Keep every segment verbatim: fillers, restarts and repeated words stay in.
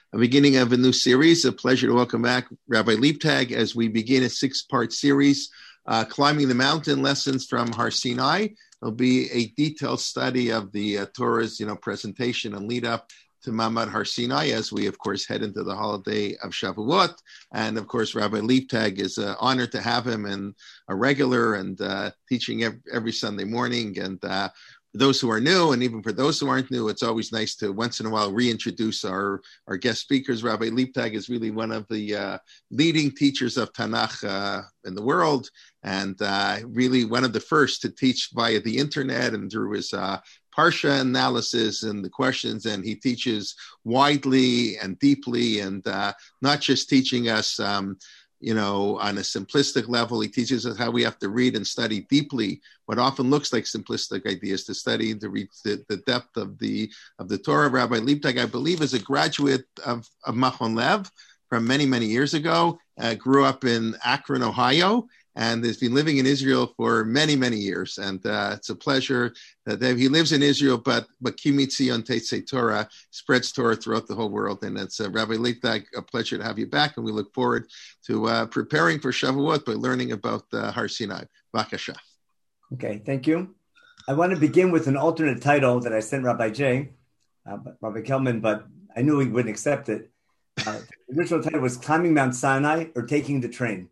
a beginning of a new series. A pleasure to welcome back Rabbi Leibtag as we begin a six-part series, uh, Climbing the Mountain Lessons from Har Sinai. It'll be a detailed study of the uh, Torah's, you know, presentation and lead up to Ma'amad Har Sinai as we, of course, head into the holiday of Shavuot. And, of course, Rabbi Leibtag is an honor to have him and a regular and uh, teaching every, every Sunday morning. And uh, for those who are new, and even for those who aren't new, it's always nice to once in a while reintroduce our, our guest speakers. Rabbi Leibtag is really one of the uh, leading teachers of Tanakh uh, in the world, and uh, really one of the first to teach via the internet and through his uh, Parsha analysis and the questions, and he teaches widely and deeply, and uh, not just teaching us, um, you know, on a simplistic level. He teaches us how we have to read and study deeply what often looks like simplistic ideas, to study, to read the, the depth of the of the Torah. Rabbi Leibtag, I believe, is a graduate of, of Machon Lev from many, many years ago, uh, grew up in Akron, Ohio, and has been living in Israel for many, many years. And uh, it's a pleasure that he lives in Israel, but but Kimitzion Teitzei Torah spreads Torah throughout the whole world. And it's uh, Rabbi Leibtag, a pleasure to have you back. And we look forward to uh, preparing for Shavuot by learning about uh, Har Sinai. Bakasha. Okay, thank you. I want to begin with an alternate title that I sent Rabbi Jay, uh, Rabbi Kelman, but I knew he wouldn't accept it. Uh, the original title was Climbing Mount Sinai or Taking the Train.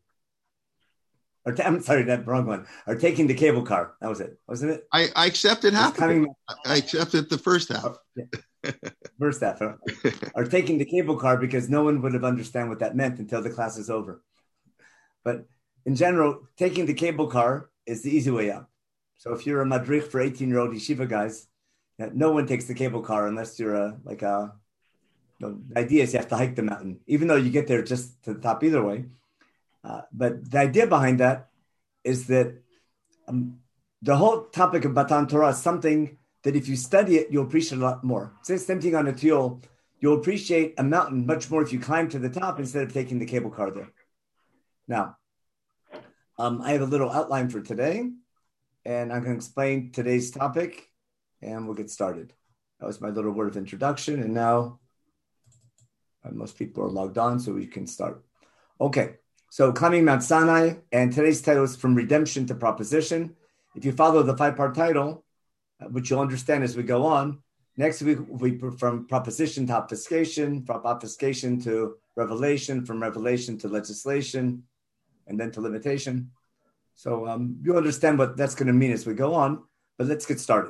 Or t- I'm sorry, that wrong one. Or Taking the Cable Car. That was it, wasn't it? I, I accepted half of it. I accepted the first half. Oh, yeah. First half. Huh? Or Taking the Cable Car, because no one would have understand what that meant until the class is over. But in general, taking the cable car is the easy way out. So if you're a madrich for eighteen-year-old yeshiva guys, no one takes the cable car unless you're a, like a, the idea is you have to hike the mountain, even though you get there just to the top either way. Uh, but the idea behind that is that um, the whole topic of Matan Torah is something that if you study it, you'll appreciate a lot more. Say same thing on a tiol, you'll appreciate a mountain much more if you climb to the top instead of taking the cable car there. Now, um, I have a little outline for today, and I'm going to explain today's topic, and we'll get started. That was my little word of introduction, and now uh, most people are logged on, so we can start. Okay. So Climbing Mount Sinai, and today's title is From Redemption to Proposition. If you follow the five-part title, which you'll understand as we go on, next week we from proposition to obfuscation, from obfuscation to revelation, from revelation to legislation, and then to limitation. So um, you'll understand what that's going to mean as we go on, but let's get started.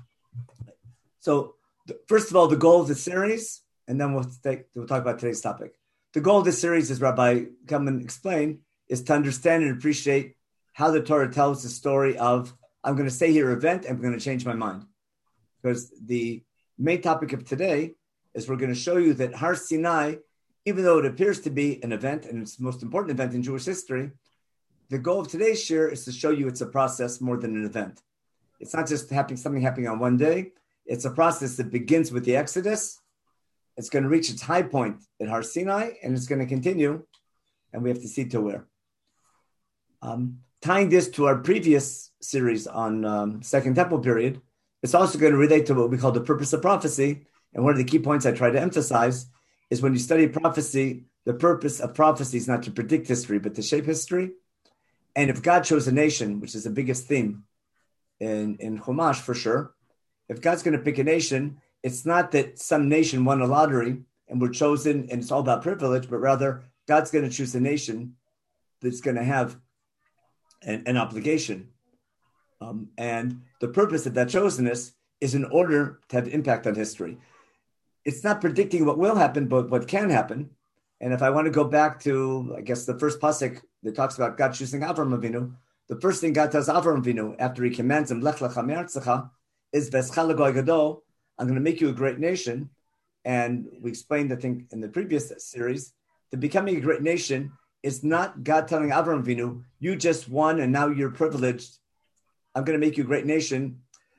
So th- first of all, the goal of the series, and then we'll, take, we'll talk about today's topic. The goal of this series, as Rabbi Kelman explained, is to understand and appreciate how the Torah tells the story of, I'm going to say here event, and I'm going to change my mind. Because the main topic of today is we're going to show you that Har Sinai, even though it appears to be an event, and it's the most important event in Jewish history, the goal of today's shir is to show you it's a process more than an event. It's not just happening, something happening on one day. It's a process that begins with the Exodus. It's going to reach its high point at Har Sinai, and it's going to continue, and we have to see to where. Um, tying this to our previous series on um, Second Temple period, it's also going to relate to what we call the purpose of prophecy. And one of the key points I try to emphasize is when you study prophecy, the purpose of prophecy is not to predict history, but to shape history. And if God chose a nation, which is the biggest theme in, in Chumash for sure, if God's going to pick a nation, it's not that some nation won a lottery and we're chosen and it's all about privilege, but rather God's going to choose a nation that's going to have an, an obligation. Um, and the purpose of that chosenness is in order to have impact on history. It's not predicting what will happen, but what can happen. And if I want to go back to, I guess, the first pasuk that talks about God choosing Avram Avinu, the first thing God tells Avram Avinu after he commands him, Lech lecha me'artzecha, is Vescha l'goy gadol, I'm going to make you a great nation. And we explained, I think, in the previous series, that becoming a great nation is not God telling Avraham Avinu, you just won and now you're privileged. I'm going to make you a great nation.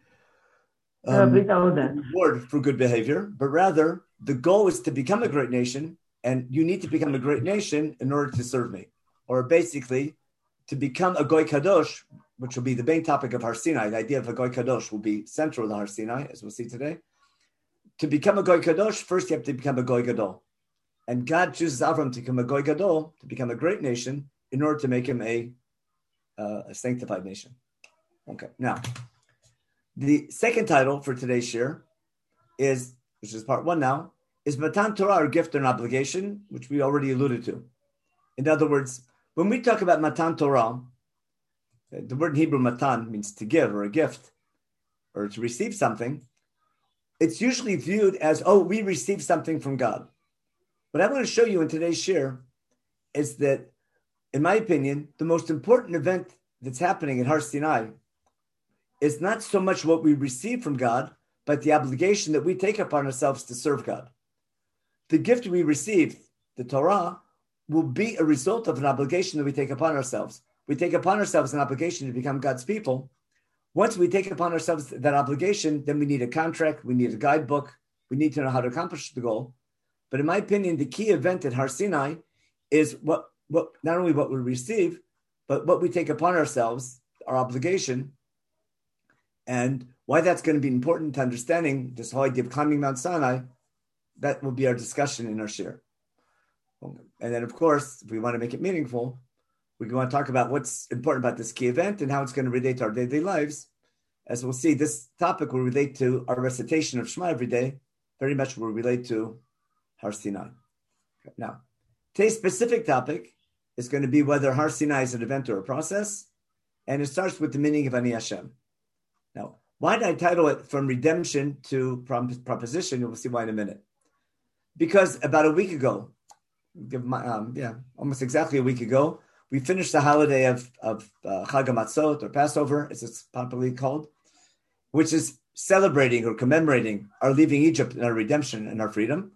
Um, reward for good behavior. But rather, the goal is to become a great nation, and you need to become a great nation in order to serve me. Or basically, to become a Goy Kadosh, which will be the main topic of Har Sinai. The idea of a Goy Kadosh will be central to Har Sinai, as we'll see today. To become a Goy Kadosh, first you have to become a Goy Gadol. And God chooses Avram to become a Goy Gadol, to become a great nation, in order to make him a, uh, a sanctified nation. Okay, now, the second title for today's shir is, which is part one now, is Matan Torah, or gift or an obligation, which we already alluded to. In other words, when we talk about Matan Torah, the word in Hebrew matan means to give or a gift or to receive something. It's usually viewed as, oh, we received something from God. What I want to show you in today's shir is that, in my opinion, the most important event that's happening at Har Sinai is not so much what we receive from God, but the obligation that we take upon ourselves to serve God. The gift we receive, the Torah, will be a result of an obligation that we take upon ourselves. We take upon ourselves an obligation to become God's people. Once we take upon ourselves that obligation, then we need a contract, we need a guidebook, we need to know how to accomplish the goal. But in my opinion, the key event at Har Sinai is what, what not only what we receive, but what we take upon ourselves, our obligation, and why that's going to be important to understanding this whole idea of climbing Mount Sinai. That will be our discussion in our shir. And then, of course, if we want to make it meaningful, we want to talk about what's important about this key event and how it's going to relate to our daily lives. As we'll see, this topic will relate to our recitation of Shema every day, very much will relate to Har Sinai. Now, today's specific topic is going to be whether Har Sinai is an event or a process, and it starts with the meaning of Ani Hashem. Now, why did I title it From Redemption to Proposition? You'll see why in a minute. Because about a week ago, um, yeah, almost exactly a week ago, we finished the holiday of, of uh, Chag HaMatzot, or Passover, as it's popularly called, which is celebrating or commemorating our leaving Egypt and our redemption and our freedom.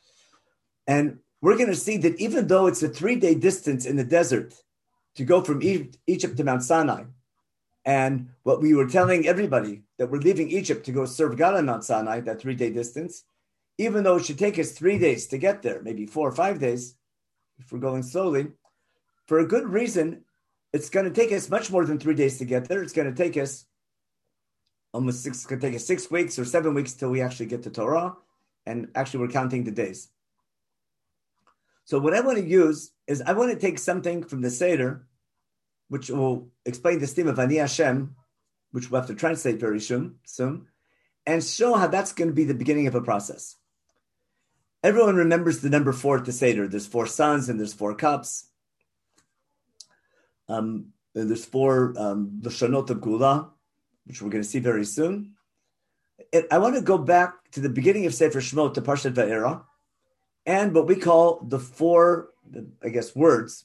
And we're going to see that even though it's a three-day distance in the desert to go from Egypt to Mount Sinai, and what we were telling everybody, that we're leaving Egypt to go serve God on Mount Sinai, that three-day distance, even though it should take us three days to get there, maybe four or five days, if we're going slowly, for a good reason, it's going to take us much more than three days to get there. It's going to take us almost six, it's going to take us six weeks or seven weeks till we actually get to Torah. And actually, we're counting the days. So what I want to use is I want to take something from the Seder, which will explain this theme of Ani Hashem, which we'll have to translate very soon, soon, and show how that's going to be the beginning of a process. Everyone remembers the number four at the Seder. There's four suns and there's four cups. Um, and there's four um, Lashonot of Gula, which we're going to see very soon. It, I want to go back to the beginning of Sefer Shemot, to Parshat Va'era, and what we call the four, I guess, words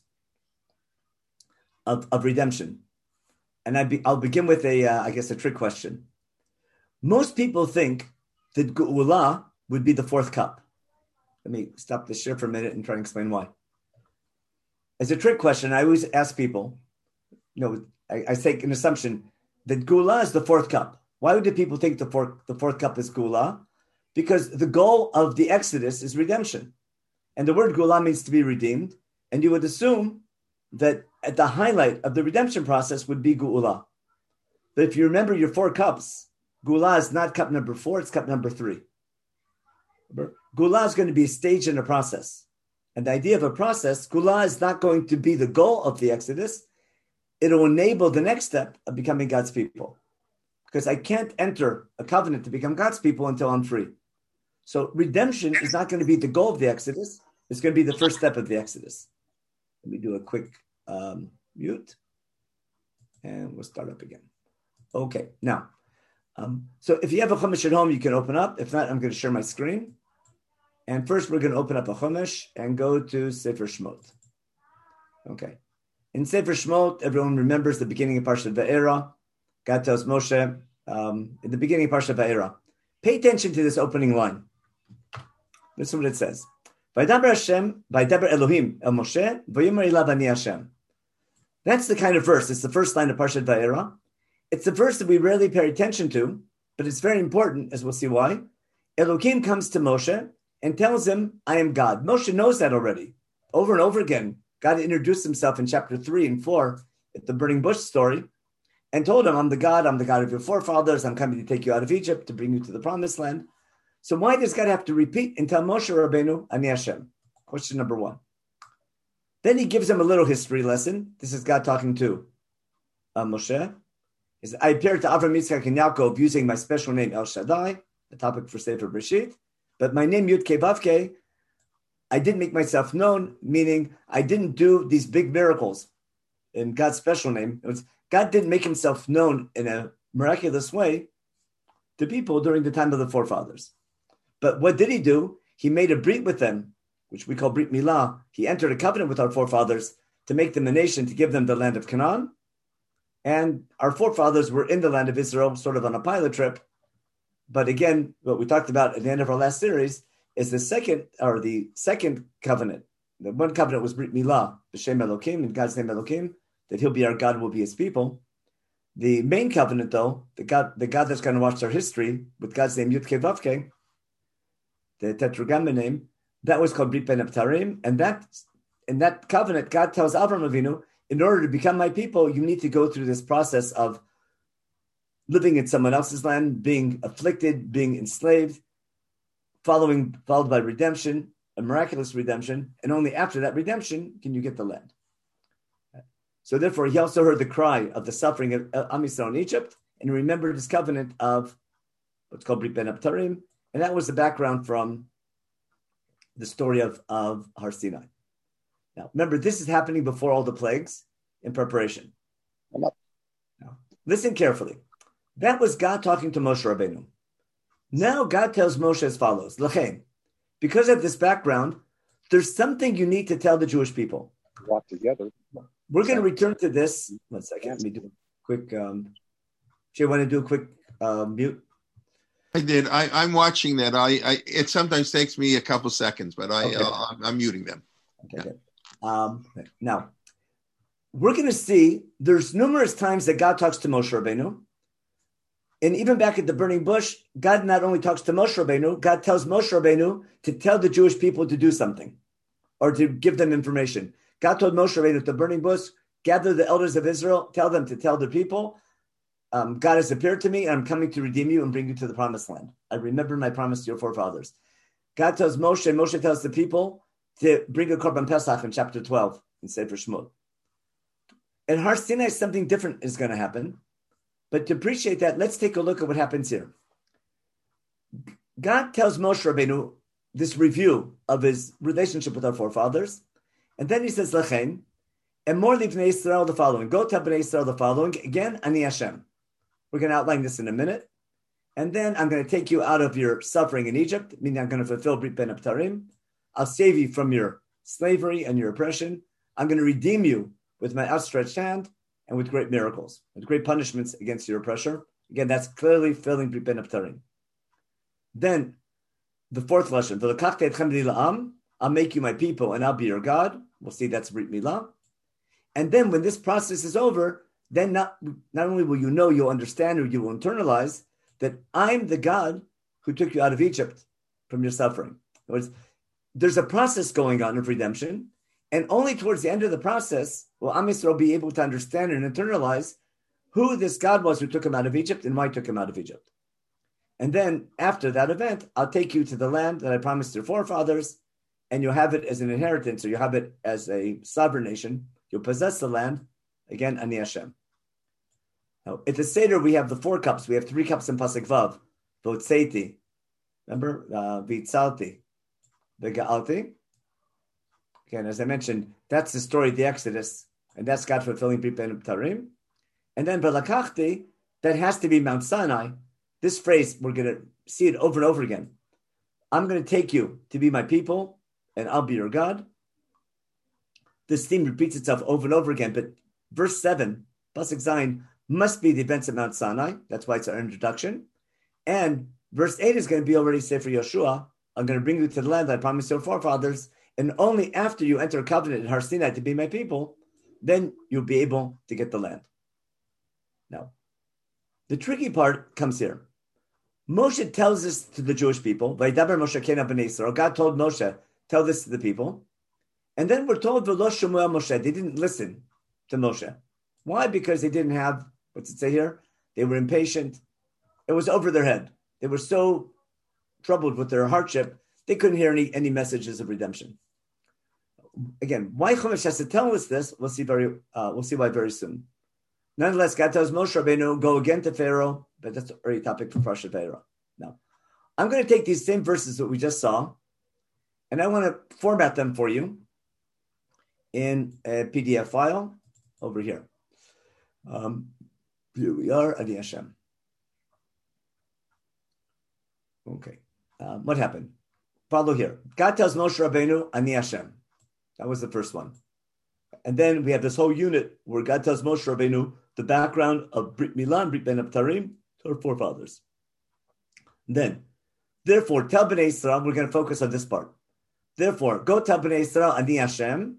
of, of redemption. And I be, I'll begin with a, uh, I guess, a trick question. Most people think that Geula would be the fourth cup. Let me stop the share for a minute and try and explain why. As a trick question, I always ask people, you know, I, I take an assumption that Geula is the fourth cup. Why would the people think the fourth, the fourth cup is Geula? Because the goal of the Exodus is redemption. And the word Geula means to be redeemed. And you would assume that at the highlight of the redemption process would be Geula. But if you remember your four cups, Geula is not cup number four, it's cup number three. Geula is going to be a stage in a process. And the idea of a process, Geula is not going to be the goal of the Exodus. It'll enable the next step of becoming God's people. Because I can't enter a covenant to become God's people until I'm free. So redemption is not going to be the goal of the Exodus. It's going to be the first step of the Exodus. Let me do a quick um, mute. And we'll start up again. Okay, now. Um, so if you have a Chumash at home, you can open up. If not, I'm going to share my screen. And first, we're going to open up a Chumash and go to Sefer Shemot. Okay. In Sefer Shemot, everyone remembers the beginning of Parshat Va'era. God tells Moshe, um, in the beginning of Parshat Va'era, pay attention to this opening line. This is what it says. Vaydaber Hashem, Vaydaber Elohim El Moshe, Vayomer Elav Ani Hashem. That's the kind of verse. It's the first line of Parshat Va'era. It's a verse that we rarely pay attention to, but it's very important, as we'll see why. Elohim comes to Moshe and tells him, I am God. Moshe knows that already. Over and over again, God introduced himself in chapter three and four at the burning bush story and told him, I'm the God, I'm the God of your forefathers, I'm coming to take you out of Egypt, to bring you to the promised land. So why does God have to repeat and tell Moshe Rabbeinu, Ani Hashem? Question number one. Then he gives him a little history lesson. This is God talking to uh, Moshe. He says, I appeared to Avram, Yitzchak, and Yaakov using my special name El Shaddai, the topic for Sefer Bereshit. But my name Yud Kei Vav Kei, I didn't make myself known, meaning I didn't do these big miracles in God's special name. It was, God didn't make himself known in a miraculous way to people during the time of the forefathers. But what did he do? He made a brit with them, which we call Brit Milah. He entered a covenant with our forefathers to make them a nation, to give them the land of Canaan. And our forefathers were in the land of Israel, sort of on a pilot trip. But again, what we talked about at the end of our last series is the second, or the second covenant. The one covenant was Brit Milah, B'Shem Elokim, in God's name Elokim, that he'll be our God, will be his people. The main covenant, though, the God, the God that's going to watch our history, with God's name Yud Kei Vav Kei, the Tetragramma name, that was called Brit Ben Abtarim, and that in that covenant, God tells Avram Avinu, in order to become my people, you need to go through this process of living in someone else's land, being afflicted, being enslaved, following followed by redemption, a miraculous redemption, and only after that redemption can you get the land. So therefore, he also heard the cry of the suffering of Am Yisrael in Egypt, and he remembered his covenant of what's called Brit Ben Abtarim, and that was the background from the story of, of Har Sinai. Now, remember, this is happening before all the plagues in preparation. Now, listen carefully. That was God talking to Moshe Rabbeinu. Now God tells Moshe as follows, L'chein, because of this background, there's something you need to tell the Jewish people. Walk together. We're going to return to this. One second, let me do a quick, um, do you want to do a quick uh, mute? I did. I, I'm watching that. I, I it sometimes takes me a couple seconds, but I, Okay. uh, I'm, I'm muting them. Okay, good. Um, now, we're going to see there's numerous times that God talks to Moshe Rabbeinu. And even back at the burning bush, God not only talks to Moshe Rabbeinu, God tells Moshe Rabbeinu to tell the Jewish people to do something or to give them information. God told Moshe Rabbeinu at the burning bush, gather the elders of Israel, tell them to tell their people, um, God has appeared to me and I'm coming to redeem you and bring you to the promised land. I remember my promise to your forefathers. God tells Moshe, and Moshe tells the people to bring a Korban Pesach in chapter twelve in Sefer Shemot. In Har Sinai, something different is going to happen. But to appreciate that, let's take a look at what happens here. God tells Moshe Rabbeinu this review of his relationship with our forefathers. And then he says, L'chein, and more Bnei Israel the following. Go tell Bnei Israel the following. Again, Ani Hashem. We're going to outline this in a minute. And then I'm going to take you out of your suffering in Egypt, meaning I'm going to fulfill Brit Ben Abtarim. I'll save you from your slavery and your oppression. I'm going to redeem you with my outstretched hand and with great miracles, with great punishments against your oppressor. Again, that's clearly filling Brit Ben Abtarim. Then, the fourth lesson, I'll make you my people and I'll be your God. We'll see that's Brit Milah. And then when this process is over, then not, not only will you know, you'll understand, or you will internalize that I'm the God who took you out of Egypt from your suffering. In other words, there's a process going on of redemption, and only towards the end of the process will Am Yisrael be able to understand and internalize who this God was who took him out of Egypt and why he took him out of Egypt. And then after that event, I'll take you to the land that I promised your forefathers, and you'll have it as an inheritance, or you'll have it as a sovereign nation. You'll possess the land. Again, Ani Hashem. Now, at the Seder, we have the four cups. We have three cups in Pasuk Vav. Votzeiti. Remember? Vitzalti. V'ga'alti. Again, as I mentioned, that's the story of the Exodus, and that's God fulfilling Brit Ben Abtarim. And then Balakachti, that has to be Mount Sinai. This phrase, we're going to see it over and over again. I'm going to take you to be my people, and I'll be your God. This theme repeats itself over and over again, but verse seven, Pasuk Zayin, must be the events at Mount Sinai. That's why it's our introduction. And verse eight is going to be already Sefer Yoshua. I'm going to bring you to the land that I promised your forefathers, and only after you enter a covenant at Har Sinai to be my people, then you'll be able to get the land. Now, the tricky part comes here. Moshe tells this to the Jewish people. Vaydaber Moshe Kena b'nei Yisrael. God told Moshe, tell this to the people. And then we're told, V'lo Shmuel Moshe. They didn't listen to Moshe. Why? Because they didn't have, what's it say here? They were impatient. It was over their head. They were so troubled with their hardship, they couldn't hear any, any messages of redemption. again, why Chumash has to tell us this? We'll see very. Uh, we'll see why very soon. Nonetheless, God tells Moshe Rabbeinu, go again to Pharaoh, but that's already a topic for Parshat Pharaoh. Now, I'm going to take these same verses that we just saw, and I want to format them for you in a P D F file over here. Um, here we are, Adi Hashem. Okay, um, what happened? Follow here. God tells Moshe Rabbeinu, Ani Hashem. That was the first one. And then we have this whole unit where God tells Moshe Rabbeinu the background of Brit Milah, Brit Ben Abtarim, to our forefathers. Then, therefore, tell Bnei Israel, we're going to focus on this part. Therefore, go tell Bnei Israel, Ani Hashem,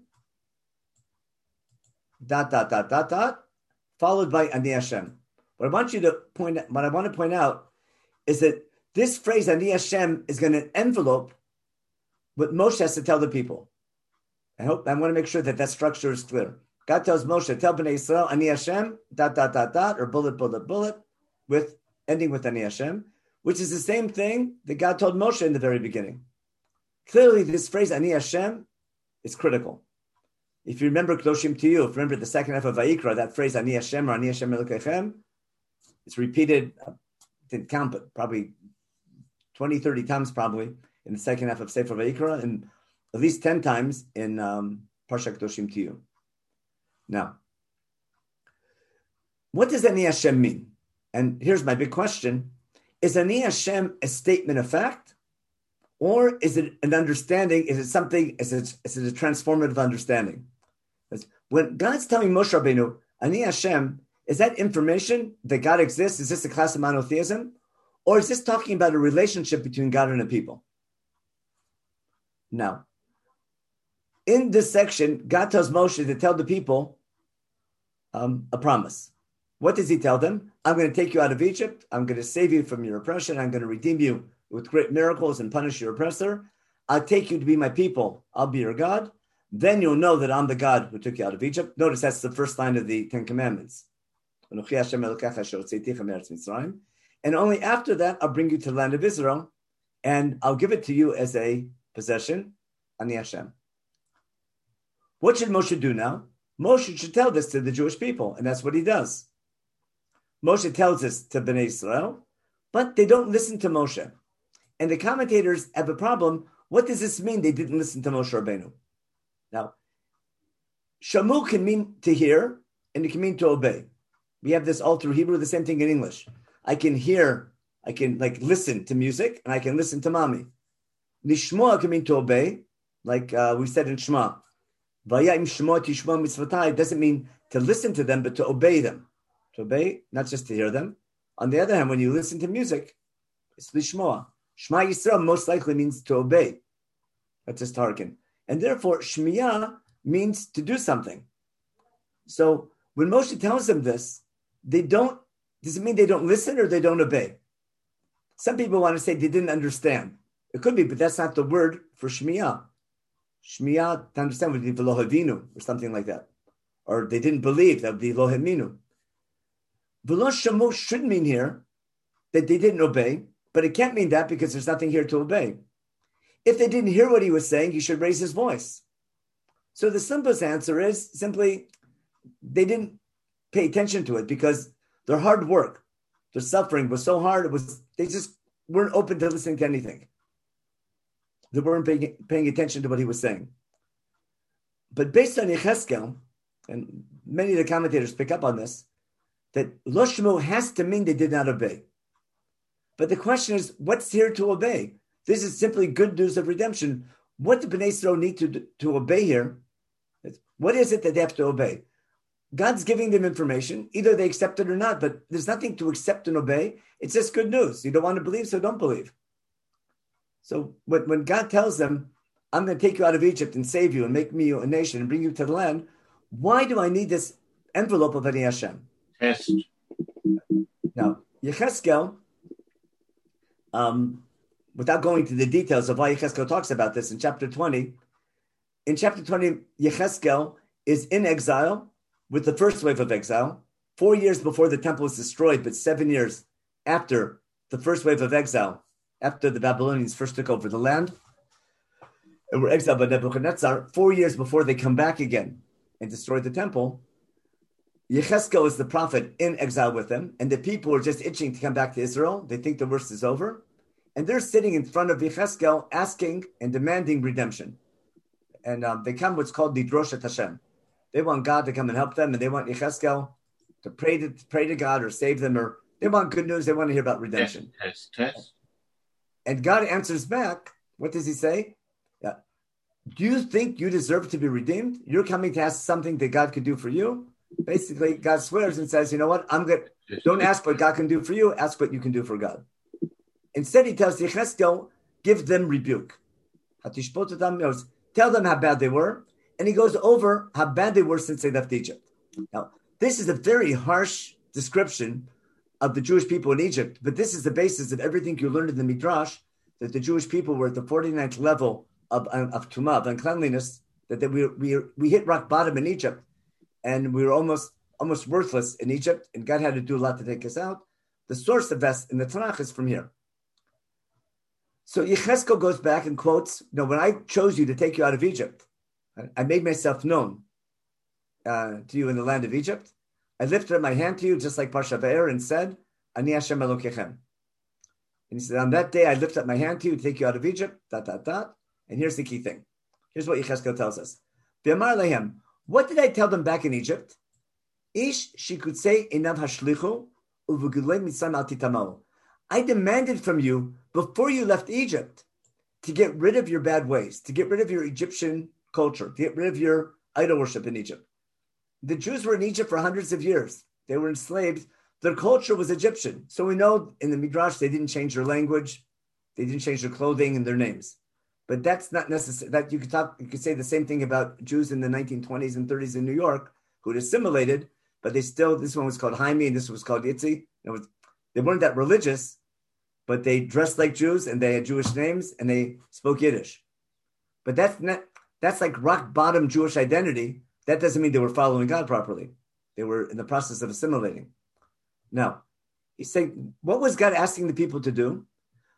dot, dot, dot, dot, dot, followed by Ani Hashem. What I want you to point out, what I want to point out is that this phrase, Ani Hashem, is going to envelope what Moshe has to tell the people. I hope, I want to make sure that that structure is clear. God tells Moshe, tell Bnei Israel, Ani Hashem, dot, dot, dot, dot, or bullet, bullet, bullet, with, ending with Ani Hashem, which is the same thing that God told Moshe in the very beginning. Clearly, this phrase, Ani Hashem, is critical. If you remember Kedoshim to you, if you remember the second half of Vayikra, that phrase, Ani Hashem, or Ani Hashem Elokechem, it's repeated, I didn't count, but probably twenty, thirty times probably in the second half of Sefer Vayikra, and at least ten times in um, Parsha Kedoshim to you. Now, what does Ani Hashem mean? And here's my big question. Is Ani Hashem a statement of fact? Or is it an understanding? Is it something, is it, is it a transformative understanding? When God's telling Moshe Rabbeinu, Ani Hashem, is that information that God exists? Is this a class of monotheism? Or is this talking about a relationship between God and a people? Now, in this section, God tells Moshe to tell the people um, a promise. What does he tell them? I'm going to take you out of Egypt. I'm going to save you from your oppression. I'm going to redeem you with great miracles and punish your oppressor. I'll take you to be my people. I'll be your God. Then you'll know that I'm the God who took you out of Egypt. Notice that's the first line of the Ten Commandments. And only after that, I'll bring you to the land of Israel, and I'll give it to you as a possession, Ani Hashem. What should Moshe do now? Moshe should tell this to the Jewish people, and that's what he does. Moshe tells this to Bnei Israel, but they don't listen to Moshe. And the commentators have a problem. What does this mean they didn't listen to Moshe Rabbeinu? Now, Shamu can mean to hear, and it can mean to obey. We have this all through Hebrew, the same thing in English. I can hear, I can like listen to music, and I can listen to mommy. Nishmoa can mean to obey, like uh, we said in Shema. Vaya im Shema tishma mitzvotai doesn't mean to listen to them, but to obey them. To obey, not just to hear them. On the other hand, when you listen to music, it's lishmoa. Shema Yisrael most likely means to obey. That's just hearken. And therefore, Shmiyah means to do something. So when Moshe tells them this, they don't, does it mean they don't listen or they don't obey? Some people want to say they didn't understand. It could be, but that's not the word for Shmiyah. Shmiyah, to understand, would be V'lo havinu, or something like that. Or they didn't believe, that would be Lo haminu. V'lo shamu should mean here that they didn't obey, but it can't mean that because there's nothing here to obey. If they didn't hear what he was saying, he should raise his voice. So the simplest answer is simply they didn't pay attention to it because their hard work, their suffering was so hard, it was they just weren't open to listening to anything. They weren't paying, paying attention to what he was saying. But based on Yecheskel, and many of the commentators pick up on this, that Lo Shemu has to mean they did not obey. But the question is, what's here to obey? This is simply good news of redemption. What do Bnei Israel need to, to obey here? What is it that they have to obey? God's giving them information. Either they accept it or not, but there's nothing to accept and obey. It's just good news. You don't want to believe, so don't believe. So when, when God tells them, I'm going to take you out of Egypt and save you and make me a nation and bring you to the land, why do I need this envelope of Ani Hashem? Test. Now, Yecheskel, um, without going to the details of why Yecheskel talks about this in chapter twenty, in chapter twenty, Yecheskel is in exile with the first wave of exile, four years before the temple was destroyed, but seven years after the first wave of exile, after the Babylonians first took over the land. and were exiled by Nebuchadnezzar, four years before they come back again and destroy the temple, Yechezkel is the prophet in exile with them, and the people are just itching to come back to Israel. They think the worst is over. And they're sitting in front of Yechezkel asking and demanding redemption. And um, they come what's called Lidrosh et Hashem. They want God to come and help them, and they want Yechezkel to pray to pray to God or save them, or they want good news. They want to hear about redemption. Test, test, test. And God answers back. What does he say? Yeah. Do you think you deserve to be redeemed? You're coming to ask something that God could do for you? Basically, God swears and says, you know what? I'm good. Don't ask what God can do for you. Ask what you can do for God. Instead, he tells Yechezkel, give them rebuke. Tell them how bad they were. And he goes over how bad they were since they left Egypt. Now, this is a very harsh description of the Jewish people in Egypt, but this is the basis of everything you learned in the Midrash, that the Jewish people were at the forty-ninth level of, of tumah, of uncleanliness, that, that we, we, we hit rock bottom in Egypt, and we were almost almost worthless in Egypt, and God had to do a lot to take us out. The source of this in the Tanakh is from here. So Yechezkel goes back and quotes, "No, when I chose you to take you out of Egypt, I made myself known uh, to you in the land of Egypt. I lifted up my hand to you, just like Parsha Va'er, and said, Ani Hashem Elokechem." And he said, on that day, I lift up my hand to you to take you out of Egypt, dot, dot, dot. And here's the key thing. Here's what Yechezkel tells us. V'amar lehem, what did I tell them back in Egypt? Ish shikutzei enav hashlichu uvugulei mitzrayim al titamau. I demanded from you before you left Egypt to get rid of your bad ways, to get rid of your Egyptian culture, to get rid of your idol worship in Egypt. The Jews were in Egypt for hundreds of years. They were enslaved. Their culture was Egyptian. So we know in the Midrash, they didn't change their language. They didn't change their clothing and their names. But that's not necessary. That you could talk, you could say the same thing about Jews in the nineteen twenties and thirties in New York who had assimilated, but they still, this one was called Jaime and this was called Yitzi. It was, they weren't that religious, but they dressed like Jews and they had Jewish names and they spoke Yiddish. But that's not, that's like rock bottom Jewish identity. That doesn't mean they were following God properly. They were in the process of assimilating. Now, he's saying, what was God asking the people to do?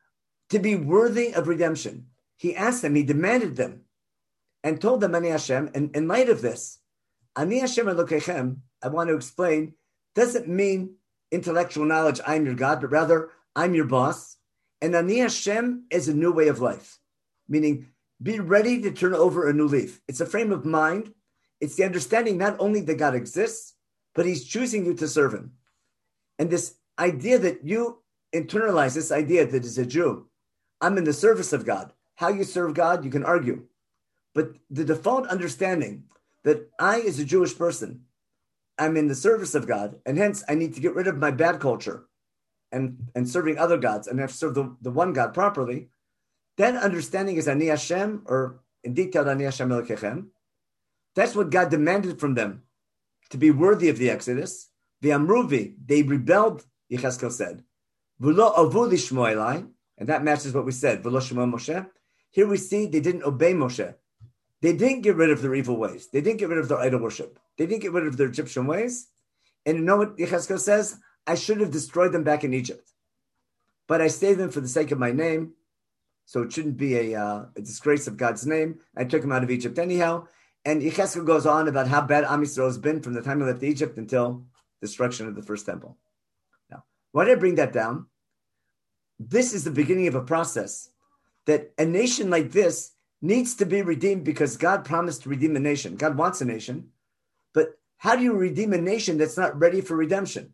To be worthy of redemption. He asked them, he demanded them, and told them, Ani Hashem, and in light of this, Ani Hashem Elokechem, I want to explain, doesn't mean intellectual knowledge, I'm your God, but rather, I'm your boss. And Ani Hashem is a new way of life, meaning be ready to turn over a new leaf. It's a frame of mind. It's the understanding not only that God exists, but he's choosing you to serve him. And this idea that you internalize this idea that as a Jew, I'm in the service of God. How you serve God, you can argue. But the default understanding that I, as a Jewish person, I'm in the service of God, and hence I need to get rid of my bad culture and, and serving other gods, and I have to serve the, the one God properly, that understanding is Ani Hashem, or in detail, Ani Hashem Elokechem. That's what God demanded from them, to be worthy of the Exodus. The Amruvi, they rebelled, Yechezkel said. V'lo avu lishmo elai, and that matches what we said, V'lo shmo Moshe. Here we see they didn't obey Moshe. They didn't get rid of their evil ways. They didn't get rid of their idol worship. They didn't get rid of their Egyptian ways. And you know what Yechezkel says? I should have destroyed them back in Egypt. But I saved them for the sake of my name. So it shouldn't be a, uh, a disgrace of God's name. I took them out of Egypt anyhow. And Yechezkel goes on about how bad Am Yisrael has been from the time he left Egypt until destruction of the first temple. Now, why did I bring that down? This is the beginning of a process that a nation like this needs to be redeemed because God promised to redeem a nation. God wants a nation. But how do you redeem a nation that's not ready for redemption?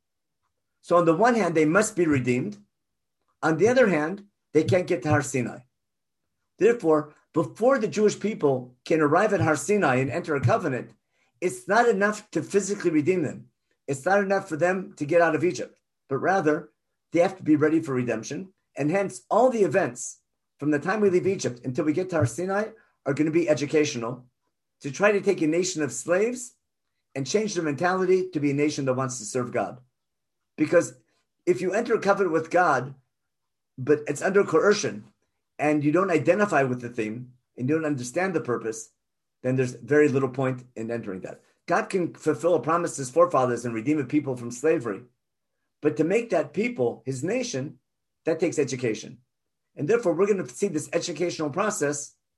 So on the one hand, they must be redeemed. On the other hand, they can't get to Har Sinai. Therefore, before the Jewish people can arrive at Har Sinai and enter a covenant, it's not enough to physically redeem them. It's not enough for them to get out of Egypt, but rather they have to be ready for redemption. And hence, all the events from the time we leave Egypt until we get to Har Sinai are going to be educational to try to take a nation of slaves and change their mentality to be a nation that wants to serve God. Because if you enter a covenant with God, but it's under coercion, and you don't identify with the theme, and you don't understand the purpose, then there's very little point in entering that. God can fulfill a promise to his forefathers and redeem a people from slavery. But to make that people his nation, that takes education. And therefore, we're going to see this educational process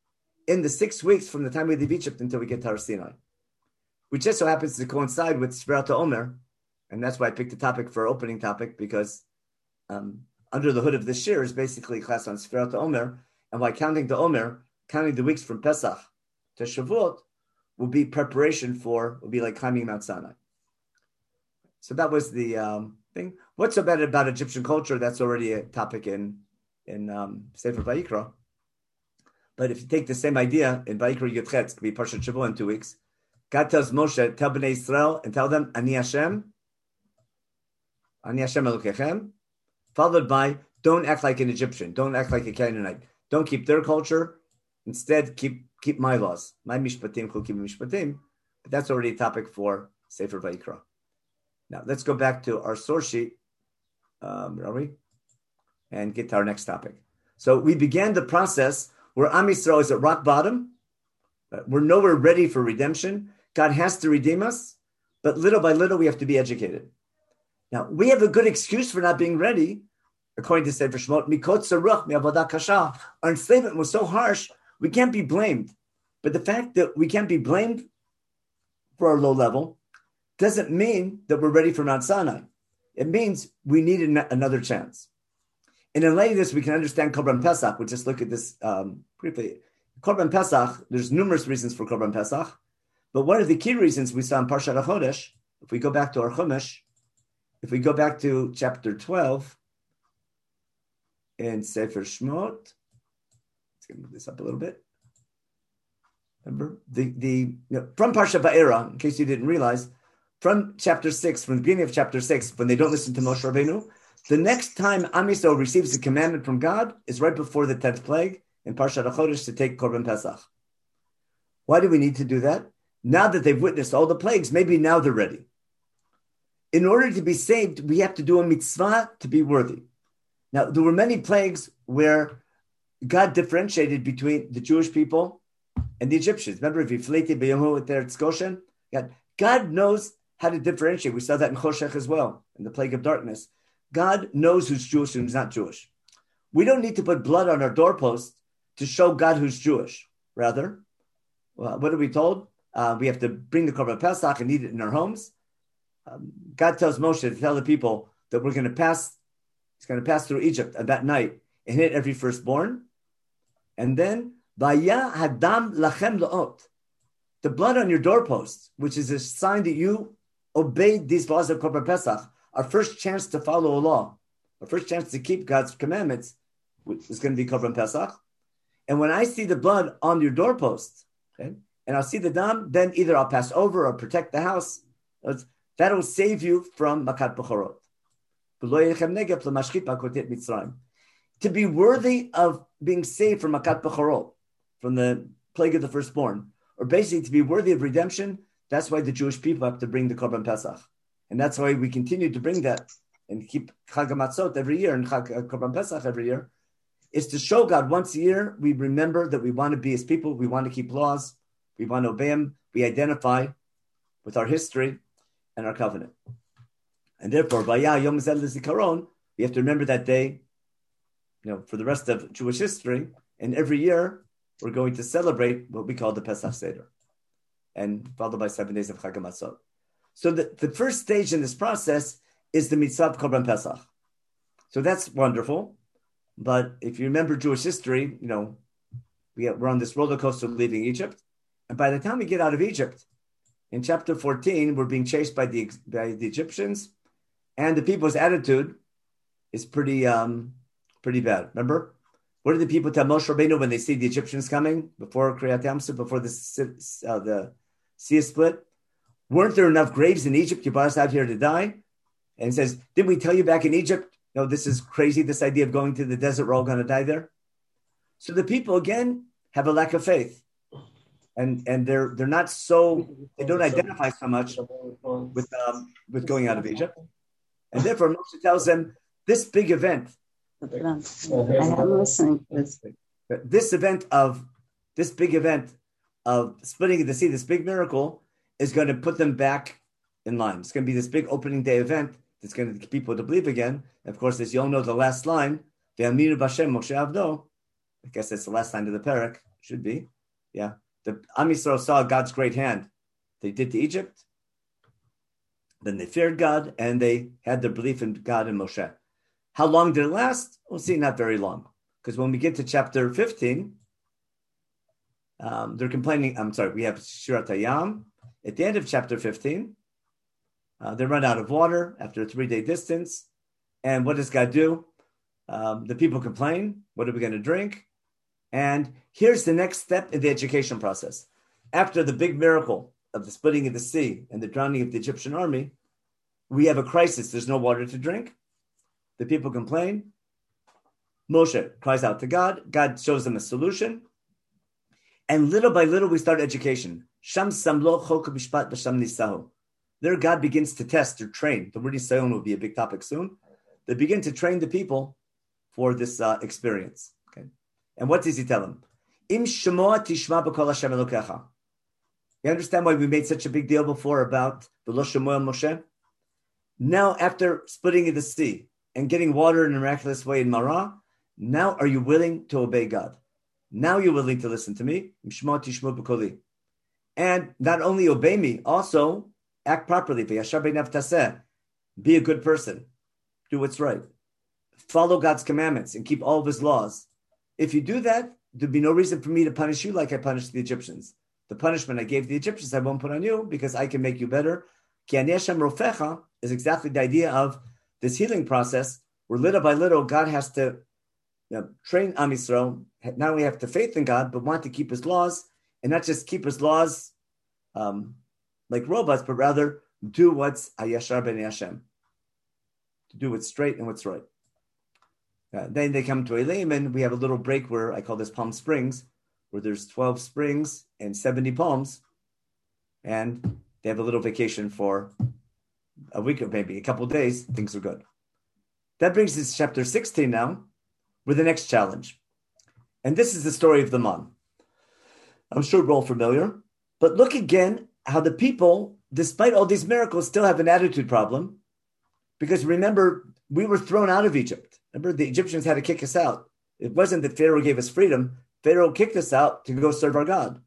in the six weeks from the time we leave Egypt until we get to Har Sinai, which just so happens to coincide with Sfirat HaOmer, and that's why I picked the topic for our opening topic, because um, under the hood of this year is basically a class on Sfirat HaOmer, and by counting the Omer, counting the weeks from Pesach to Shavuot, will be preparation for, will be like climbing Mount Sinai. So that was the um, thing. What's so bad about Egyptian culture? That's already a topic in in um, Sefer Vayikra. But if you take the same idea in Vayikra Yudchet, it's going to be Parshat Shavuot in two weeks. God tells Moshe, tell Bnei Israel and tell them, Ani Hashem, Ani Hashem Elokechem, followed by, don't act like an Egyptian, don't act like a Canaanite, don't keep their culture, instead keep keep my laws, my mishpatim, chukim mishpatim. But that's already a topic for Sefer Vayikra. Now let's go back to our source sheet, um, are we? And get to our next topic. So we began the process where Am Yisrael is at rock bottom. We're nowhere ready for redemption. God has to redeem us, but little by little we have to be educated. Now we have a good excuse for not being ready, according to Sefer Shemot. Mikot Saruch mi'avodah kasha. Our enslavement was so harsh, we can't be blamed. But the fact that we can't be blamed for our low level doesn't mean that we're ready for Mount Sinai. It means we need an- another chance. And in light of this, we can understand Korban Pesach. We'll just look at this um, briefly. Korban Pesach, there's numerous reasons for Korban Pesach, but one of the key reasons we saw in Parshat HaChodesh, if we go back to our Chumash, if we go back to chapter twelve in Sefer Shemot, let's move this up a little bit. Remember, the, the you know, from Parshat Va'era, in case you didn't realize, from chapter six, from the beginning of chapter six, when they don't listen to Moshe Rabbeinu, the next time Am Yisrael receives a commandment from God is right before the tenth plague in Parshat HaChodesh to take Korban Pesach. Why do we need to do that? Now that they've witnessed all the plagues, maybe now they're ready. In order to be saved, we have to do a mitzvah to be worthy. Now, there were many plagues where God differentiated between the Jewish people and the Egyptians. Remember, if you fleeted Beyamu at Eretz Goshen, God, God knows how to differentiate. We saw that in Choshech as well, in the plague of darkness. God knows who's Jewish and who's not Jewish. We don't need to put blood on our doorpost to show God who's Jewish. Rather, well, what are we told? Uh, we have to bring the Korban Pesach and eat it in our homes. Um, God tells Moshe to tell the people that we're going to pass, he's going to pass through Egypt at that night and hit every firstborn. And then, Vaya hadam lachem la'ot, the blood on your doorpost, which is a sign that you obeyed these laws of Korban Pesach, our first chance to follow a law, our first chance to keep God's commandments is going to be Korban Pesach. And when I see the blood on your doorpost, okay, and I'll see the dam, then either I'll pass over or protect the house. That'll save you from Makat Bechorot. To be worthy of being saved from Makat Bechorot, from the plague of the firstborn, or basically to be worthy of redemption, that's why the Jewish people have to bring the Korban Pesach. And that's why we continue to bring that and keep Chag HaMatzot every year and Chag Korban Pesach every year, is to show God once a year we remember that we want to be His people, we want to keep laws, we want to obey Him, we identify with our history and our covenant. And therefore, Vaya Yom Zeh L'Zikaron, we have to remember that day, you know, for the rest of Jewish history. And every year, we're going to celebrate what we call the Pesach Seder, and followed by seven days of Chag HaMatzot. So the, the first stage in this process is the mitzvah of Korban Pesach. So that's wonderful. But if you remember Jewish history, you know, we have, we're on this roller coaster leaving Egypt. And by the time we get out of Egypt, in chapter fourteen, we're being chased by the by the Egyptians, and the people's attitude is pretty um, pretty bad. Remember, what did the people tell Moshe Rabbeinu when they see the Egyptians coming before Kriyat Yamsuf, before the uh, the sea is split? Weren't there enough graves in Egypt? You brought us out here to die. And he says, didn't we tell you back in Egypt? No, this is crazy. This idea of going to the desert, we're all going to die there. So the people again have a lack of faith. And and they're they're not so, they don't identify so much with um, with going out of Egypt. And therefore Moshe tells them, this big event, I am listening. This event of this big event of splitting of the sea, this big miracle, is going to put them back in line. It's going to be this big opening day event that's going to get people to believe again. And of course, as you all know, the last line, Ve'aminu b'Hashem Moshe Avdo, I guess that's the last line of the parak, should be. Yeah, the Am Yisrael saw God's great hand. They did to Egypt. Then they feared God, and they had their belief in God and Moshe. How long did it last? We'll see, not very long. Because when we get to chapter fifteen, um, they're complaining. I'm sorry, we have Shirat Hayam. At the end of chapter fifteen, uh, they run out of water after a three-day distance. And what does God do? Um, the people complain. What are we going to drink? And here's the next step in the education process. After the big miracle of the splitting of the sea and the drowning of the Egyptian army, we have a crisis. There's no water to drink. The people complain. Moshe cries out to God. God shows them a solution. And little by little, we start education. Sham samlo chok mishpat b'sham nisahu. There, God begins to test or train. The word nisayon will be a big topic soon. They begin to train the people for this uh, experience. Okay, and what does he tell them? Im shemoa tishma b'kol Hashem Elokecha. You understand why we made such a big deal before about the Lo Shemoa Moshe? Now, after splitting the sea and getting water in a miraculous way in Marah, now are you willing to obey God? Now you're willing to listen to me. Im shemoa tishma b'koli. And not only obey me, also act properly. Be a good person. Do what's right. Follow God's commandments and keep all of his laws. If you do that, there'd be no reason for me to punish you like I punished the Egyptians. The punishment I gave the Egyptians, I won't put on you because I can make you better. Ki ani Hashem rofecha is exactly the idea of this healing process where little by little God has to you know, train Am Yisrael. Not only have to faith in God, but want to keep his laws and not just keep his laws um, like robots, but rather do what's Hayashar b'nei Hashem. To do what's straight and what's right. Uh, then they come to Elim, and we have a little break where I call this Palm Springs, where there's twelve springs and seventy palms, and they have a little vacation for a week or maybe a couple of days. Things are good. That brings us to chapter sixteen now, with the next challenge. And this is the story of the man. I'm sure we're all familiar, but look again how the people, despite all these miracles, still have an attitude problem. Because remember, we were thrown out of Egypt. Remember, the Egyptians had to kick us out. It wasn't that Pharaoh gave us freedom. Pharaoh kicked us out to go serve our God.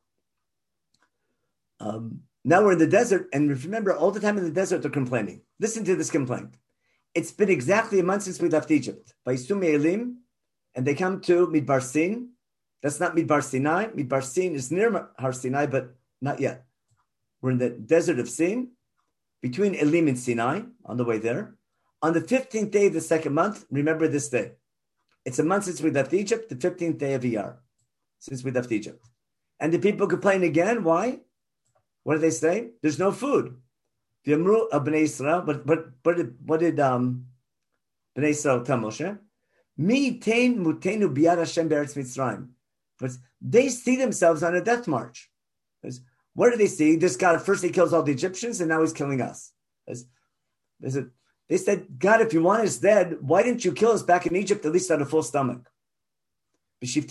Um, now we're in the desert, and remember, all the time in the desert, they're complaining. Listen to this complaint. It's been exactly a month since we left Egypt. Vayisu me'elim, and they come to Midbar Sin. That's not Midbar Sinai. Midbar Sin is near Har Sinai, but not yet. We're in the desert of Sin, between Elim and Sinai, on the way there. On the fifteenth day of the second month, remember this day. It's a month since we left Egypt, the fifteenth day of Iyar, since we left Egypt. And the people complain again. Why? What do they say? There's no food. V'yamru of Bnei Yisrael, but but what did what did um Bnei Yisrael tell Moshe? Mi tein mutenu biyad Hashem be'eretz Mitzrayim. But they see themselves on a death march. What do they see? This God first he kills all the Egyptians, and now he's killing us. They said, God, if you want us dead, why didn't you kill us back in Egypt at least on a full stomach? They see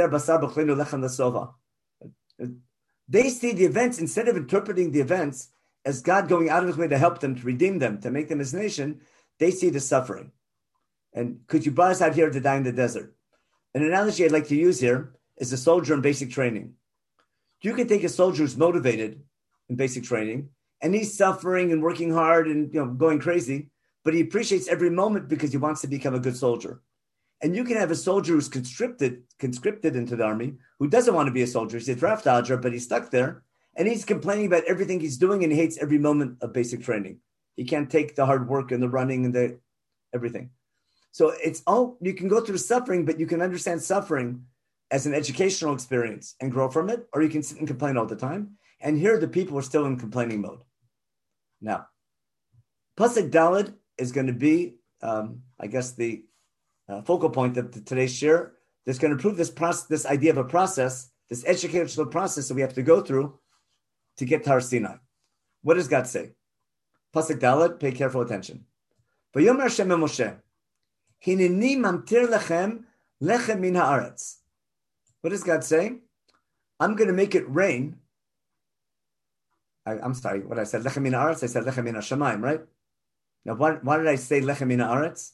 the events, instead of interpreting the events as God going out of his way to help them, to redeem them, to make them his nation, they see the suffering. And because you brought us out here to die in the desert. An analogy I'd like to use here is a soldier in basic training. You can take a soldier who's motivated in basic training, and he's suffering and working hard and you know going crazy, but he appreciates every moment because he wants to become a good soldier. And you can have a soldier who's conscripted, conscripted into the army, who doesn't want to be a soldier. He's a draft dodger, but he's stuck there, and he's complaining about everything he's doing, and he hates every moment of basic training. He can't take the hard work and the running and the everything. So it's all, you can go through suffering, but you can understand suffering as an educational experience and grow from it, or you can sit and complain all the time. And here the people are still in complaining mode. Now, Pasuk Daled is going to be, um, I guess, the uh, focal point of the, today's share. That's going to prove this process, this idea of a process, this educational process that we have to go through to get to Har Sinai. What does God say? Pasuk Daled, pay careful attention. Vayomer Hashem Moshe, Hineni mamtir lechem lechem min haaretz. What does God say? I'm going to make it rain. I, I'm sorry, what I said, lechem min haaretz, I said lechem min hashamayim, right? Now, why, why did I say lechem min haaretz?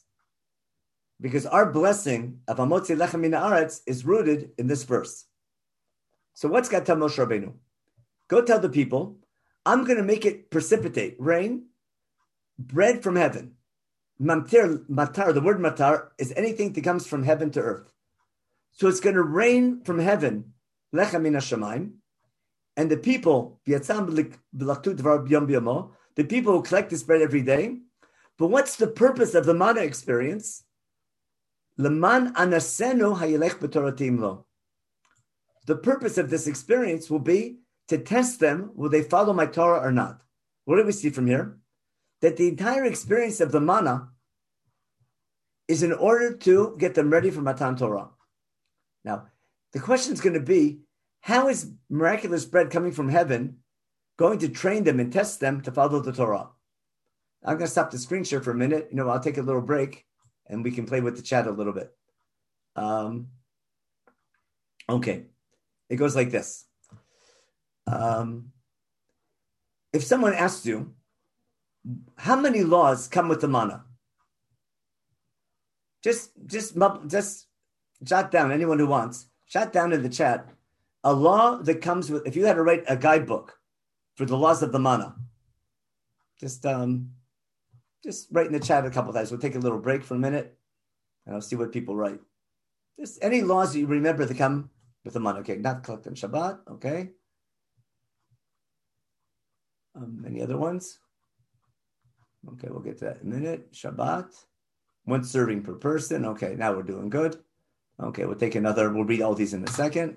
Because our blessing of Amotzi lechem min haaretz is rooted in this verse. So what's God tell Moshe Rabbeinu? Go tell the people, I'm going to make it precipitate, rain, bread from heaven. Matar, matar, the word matar is anything that comes from heaven to earth. So it's going to rain from heaven, lecha min hashamayim, and the people, the people who collect this bread every day. But what's the purpose of the manna experience? Leman anasenu hayelech b'toratim lo. The purpose of this experience will be to test them, will they follow my Torah or not? What do we see from here? That the entire experience of the manna is in order to get them ready for Matan Torah. Now, the question is going to be, how is miraculous bread coming from heaven going to train them and test them to follow the Torah? I'm going to stop the screen share for a minute. You know, I'll take a little break and we can play with the chat a little bit. Um, okay. It goes like this. Um, if someone asks you, how many laws come with the manna? Just, just, just jot down, anyone who wants, jot down in the chat, a law that comes with, if you had to write a guidebook for the laws of the manna, just, um, just write in the chat a couple of times. We'll take a little break for a minute and I'll see what people write. Just any laws that you remember that come with the manna. Okay, not collect on Shabbat. Okay. Um, any other ones? Okay, we'll get to that in a minute. Shabbat. One serving per person. Okay, now we're doing good. Okay, we'll take another. We'll read all these in a second.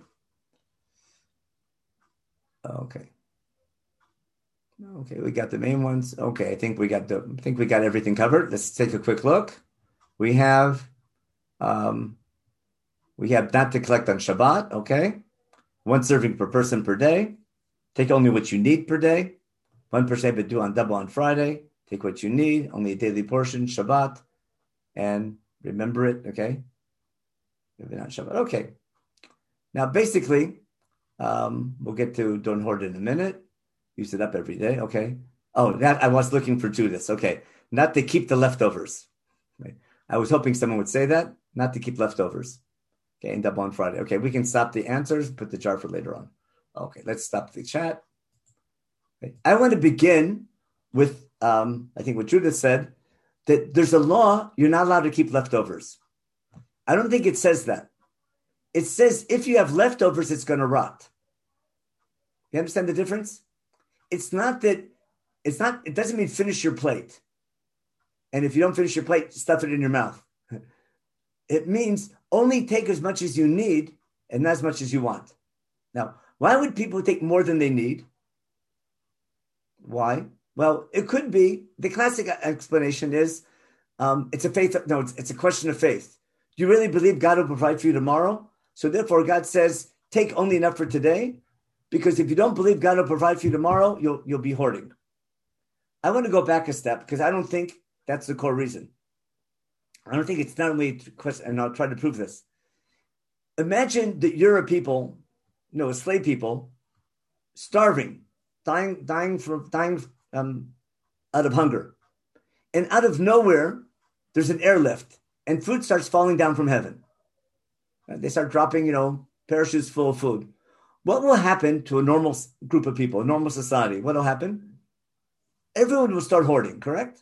Okay. Okay, we got the main ones. Okay, I think we got the. I think we got everything covered. Let's take a quick look. We have, um, we have not to collect on Shabbat. Okay, one serving per person per day. Take only what you need per day. One per se, but do on double on Friday. Take what you need, only a daily portion, Shabbat, and remember it, okay? Maybe not Shabbat. Okay. Now, basically, um, we'll get to Don Horde in a minute. Use it up every day, okay? Oh, that I was looking for Judas, okay. Not to keep the leftovers. Right? I was hoping someone would say that, not to keep leftovers. Okay, and double on Friday. Okay, we can stop the answers, put the jar for later on. Okay, let's stop the chat. Okay. I want to begin with, um, I think what Judith said, that there's a law, you're not allowed to keep leftovers. I don't think it says that. It says if you have leftovers, it's going to rot. You understand the difference? It's not that, it's not, it doesn't mean finish your plate. And if you don't finish your plate, stuff it in your mouth. It means only take as much as you need and not as much as you want. Now, why would people take more than they need? Why? Well, it could be, the classic explanation is, um, it's a faith, no, it's, it's a question of faith. Do you really believe God will provide for you tomorrow? So therefore, God says, take only enough for today, because if you don't believe God will provide for you tomorrow, you'll, you'll be hoarding. I want to go back a step, because I don't think that's the core reason. I don't think it's not only a question, and I'll try to prove this. Imagine that you're a people, you know, a slave people, starving, dying, dying from dying um, out of hunger, and out of nowhere, there's an airlift, and food starts falling down from heaven. Uh, they start dropping, you know, parachutes full of food. What will happen to a normal group of people, a normal society? What will happen? Everyone will start hoarding. Correct?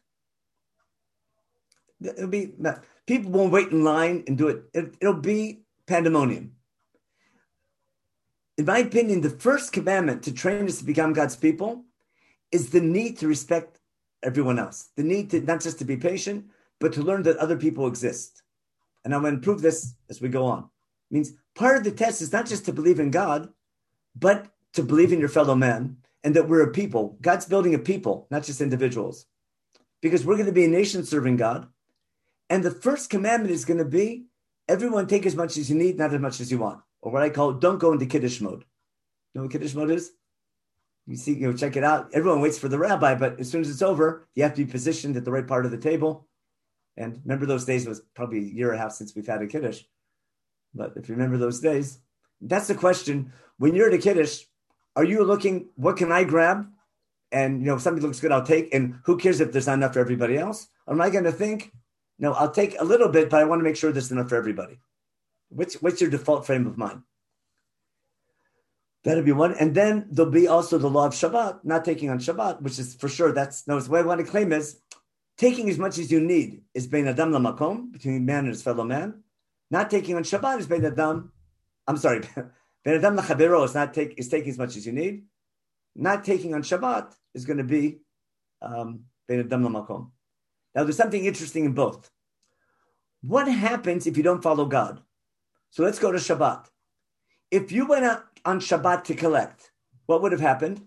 It'll be people won't wait in line and do it. it it'll be pandemonium. In my opinion, the first commandment to train us to become God's people is the need to respect everyone else. The need to not just to be patient, but to learn that other people exist. And I'm going to prove this as we go on. It means part of the test is not just to believe in God, but to believe in your fellow man and that we're a people. God's building a people, not just individuals. Because we're going to be a nation serving God. And the first commandment is going to be, everyone take as much as you need, not as much as you want. Or what I call, don't go into Kiddush mode. You know what Kiddush mode is? You see, you know, check it out. Everyone waits for the rabbi, but as soon as it's over, you have to be positioned at the right part of the table. And remember those days, it was probably a year and a half since we've had a Kiddush. But if you remember those days, that's the question. When you're at a Kiddush, are you looking, what can I grab? And, you know, if something looks good, I'll take. And who cares if there's not enough for everybody else? Or am I going to think, no, I'll take a little bit, but I want to make sure there's enough for everybody. What's, what's your default frame of mind? That'll be one. And then there'll be also the law of Shabbat, not taking on Shabbat, which is for sure, that's, no, what I want to claim is, taking as much as you need is bein adam lamakom, between man and his fellow man. Not taking on Shabbat is bein adam, I'm sorry, bein adam lachavero is not take, is taking as much as you need. Not taking on Shabbat is going to be um, bein adam lamakom. Now, there's something interesting in both. What happens if you don't follow God? So let's go to Shabbat. If you went out on Shabbat to collect, what would have happened?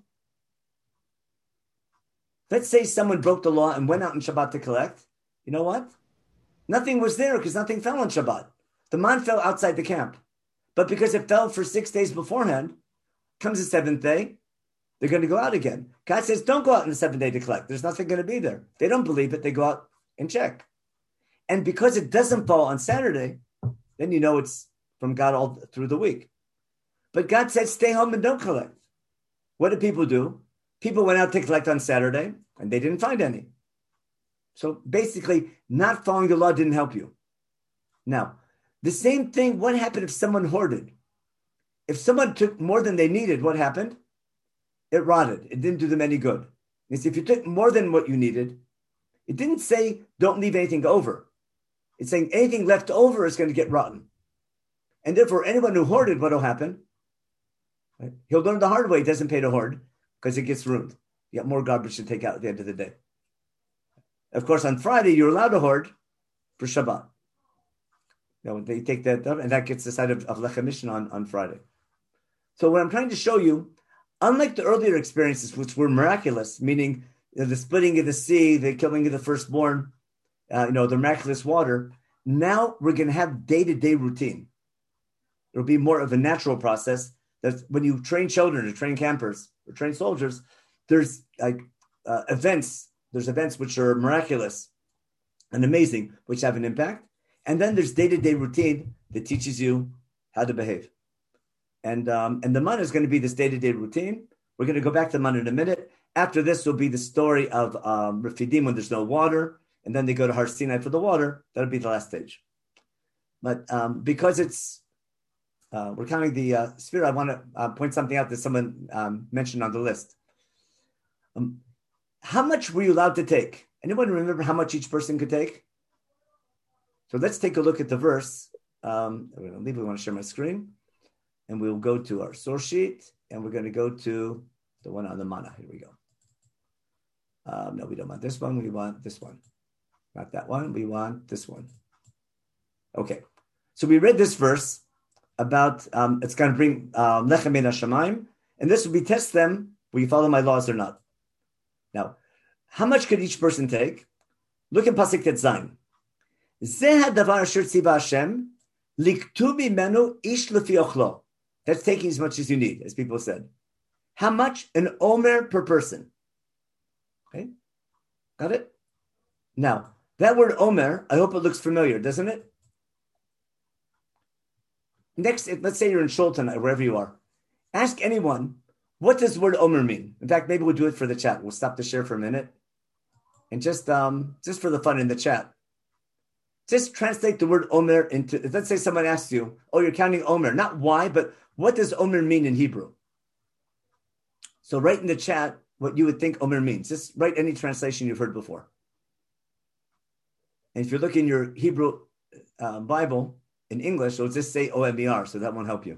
Let's say someone broke the law and went out on Shabbat to collect. You know what? Nothing was there because nothing fell on Shabbat. The man fell outside the camp. But because it fell for six days beforehand, comes the seventh day, they're going to go out again. God says, don't go out on the seventh day to collect. There's nothing going to be there. They don't believe it. They go out and check. And because it doesn't fall on Saturday, then you know it's from God all through the week. But God said, stay home and don't collect. What did people do? People went out to collect on Saturday, and they didn't find any. So basically, not following the law didn't help you. Now, the same thing, what happened if someone hoarded? If someone took more than they needed, what happened? It rotted. It didn't do them any good. It's if you took more than what you needed, it didn't say don't leave anything over. It's saying anything left over is going to get rotten. And therefore, anyone who hoarded, what will happen? Right? He'll learn the hard way. He doesn't pay to hoard because it gets ruined. You got more garbage to take out at the end of the day. Of course, on Friday, you're allowed to hoard for Shabbat. You know, they take that, and that gets the side of, of Lechem Mishnah on, on Friday. So what I'm trying to show you, unlike the earlier experiences, which were miraculous, meaning you know, the splitting of the sea, the killing of the firstborn, uh, you know, the miraculous water, now we're going to have day-to-day routine. It'll be more of a natural process. That's when you train children or train campers or train soldiers, there's like uh, events, there's events which are miraculous and amazing, which have an impact. And then there's day-to-day routine that teaches you how to behave. And um, and the man is going to be this day-to-day routine. We're going to go back to the man in a minute. After this will be the story of um, Refidim when there's no water. And then they go to Har Sinai for the water. That'll be the last stage. But um, because it's, uh, we're counting the uh, sphere, I want to uh, point something out that someone um, mentioned on the list. Um, how much were you allowed to take? Anyone remember how much each person could take? So let's take a look at the verse. Um, I'm going to leave. We want to share my screen. And we'll go to our source sheet. And we're going to go to the one on the mana. Here we go. Um, no, we don't want this one. We want this one. Not that one. We want this one. Okay. So we read this verse about, um, it's going to bring um, Lechem Min HaShamayim. And this will be test them, will you follow my laws or not? Now, how much could each person take? Look at Pasuk Tet Zayin. Zeh hadavar asher tziva Hashem liktu bimenu ish lefi ochlo. That's taking as much as you need, as people said. How much? An omer per person. Okay, got it? Now, that word omer, I hope it looks familiar, doesn't it? Next, let's say you're in Shul tonight, wherever you are. Ask anyone, what does the word omer mean? In fact, maybe we'll do it for the chat. We'll stop the share for a minute. And just, um, just for the fun in the chat. Just translate the word omer into, let's say someone asks you, oh, you're counting omer. Not why, but what does omer mean in Hebrew? So write in the chat what you would think omer means. Just write any translation you've heard before. And if you're looking in your Hebrew uh, Bible in English, it'll just say O M E R, so that won't help you.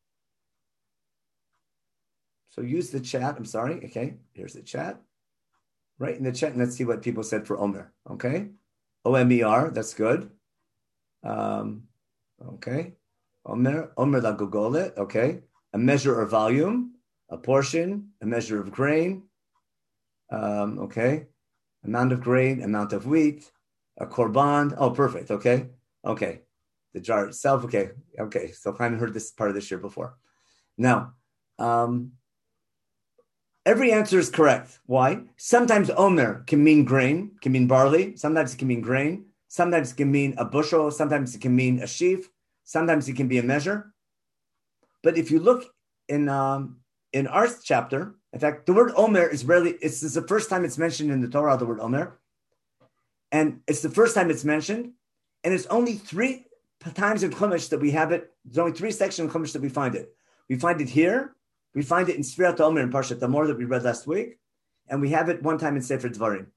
So use the chat. I'm sorry. Okay, here's the chat. Write in the chat and let's see what people said for omer. Okay. O M E R, that's good. Um, okay. Omer, Omer la gogolet, okay. A measure of volume, a portion, a measure of grain, um, okay. Amount of grain, amount of wheat, a korban. Oh, perfect, okay. Okay. The jar itself, okay. Okay, so I haven't heard this part of this year before. Now, um, every answer is correct. Why? Sometimes omer can mean grain, can mean barley. Sometimes it can mean grain. Sometimes it can mean a bushel. Sometimes it can mean a sheaf. Sometimes it can be a measure. But if you look in um, in our chapter, in fact, the word omer is rarely, it's, it's the first time it's mentioned in the Torah, the word omer. And it's the first time it's mentioned. And it's only three times in Chumash that we have it. There's only three sections in Chumash that we find it. We find it here, We find it in Sfirat Omer in Parshat Tamor that we read last week, and we have it one time in Sefer Dvarim.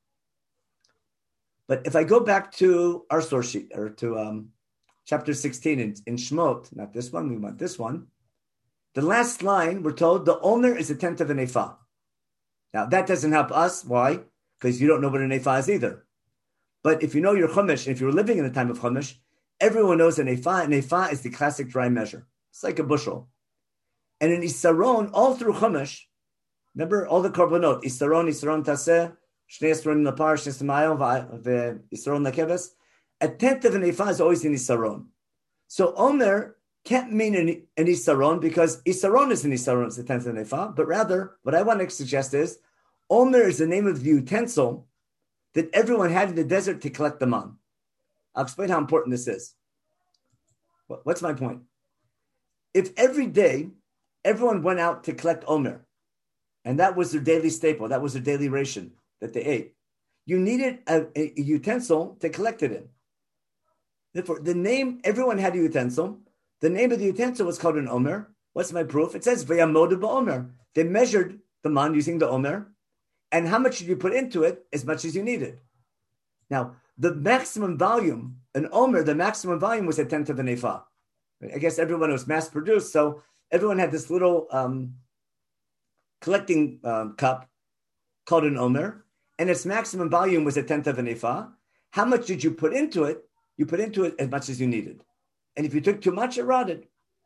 But if I go back to our source sheet, or to um, chapter sixteen in, in Shmot, not this one, we want this one, the last line, we're told, the Omer is a tenth of an ephah. Now, that doesn't help us. Why? Because you don't know what an ephah is either. But if you know your Chumash, if you're living in the time of Chumash, everyone knows an ephah. An ephah is the classic dry measure. It's like a bushel. And in Isaron, all through Chumash, remember all the korbanot, Isaron, Isaron taseh, Shnei Isaron lapar, Shnei Samayo, Isaron lakeves. A tenth of an ephah is always in Isaron. So Omer can't mean an, an Isaron because Isaron is an Isaron, it's a tenth of an ephah. But rather, what I want to suggest is, Omer is the name of the utensil that everyone had in the desert to collect them on. I'll explain how important this is. What's my point? If every day everyone went out to collect Omer, and that was their daily staple, that was their daily ration that they ate, you needed a, a utensil to collect it in. Therefore, the name, everyone had a utensil. The name of the utensil was called an Omer. What's my proof? It says, V'yamodu ba'omer. They measured the man using the Omer, and how much did you put into it? As much as you needed. Now, the maximum volume, an Omer, the maximum volume was a tenth of an ephah. I guess everyone was mass-produced, so everyone had this little um, collecting um, cup called an Omer, and its maximum volume was a tenth of an ephah. How much did you put into it? You put into it as much as you needed. And if you took too much, it rotted.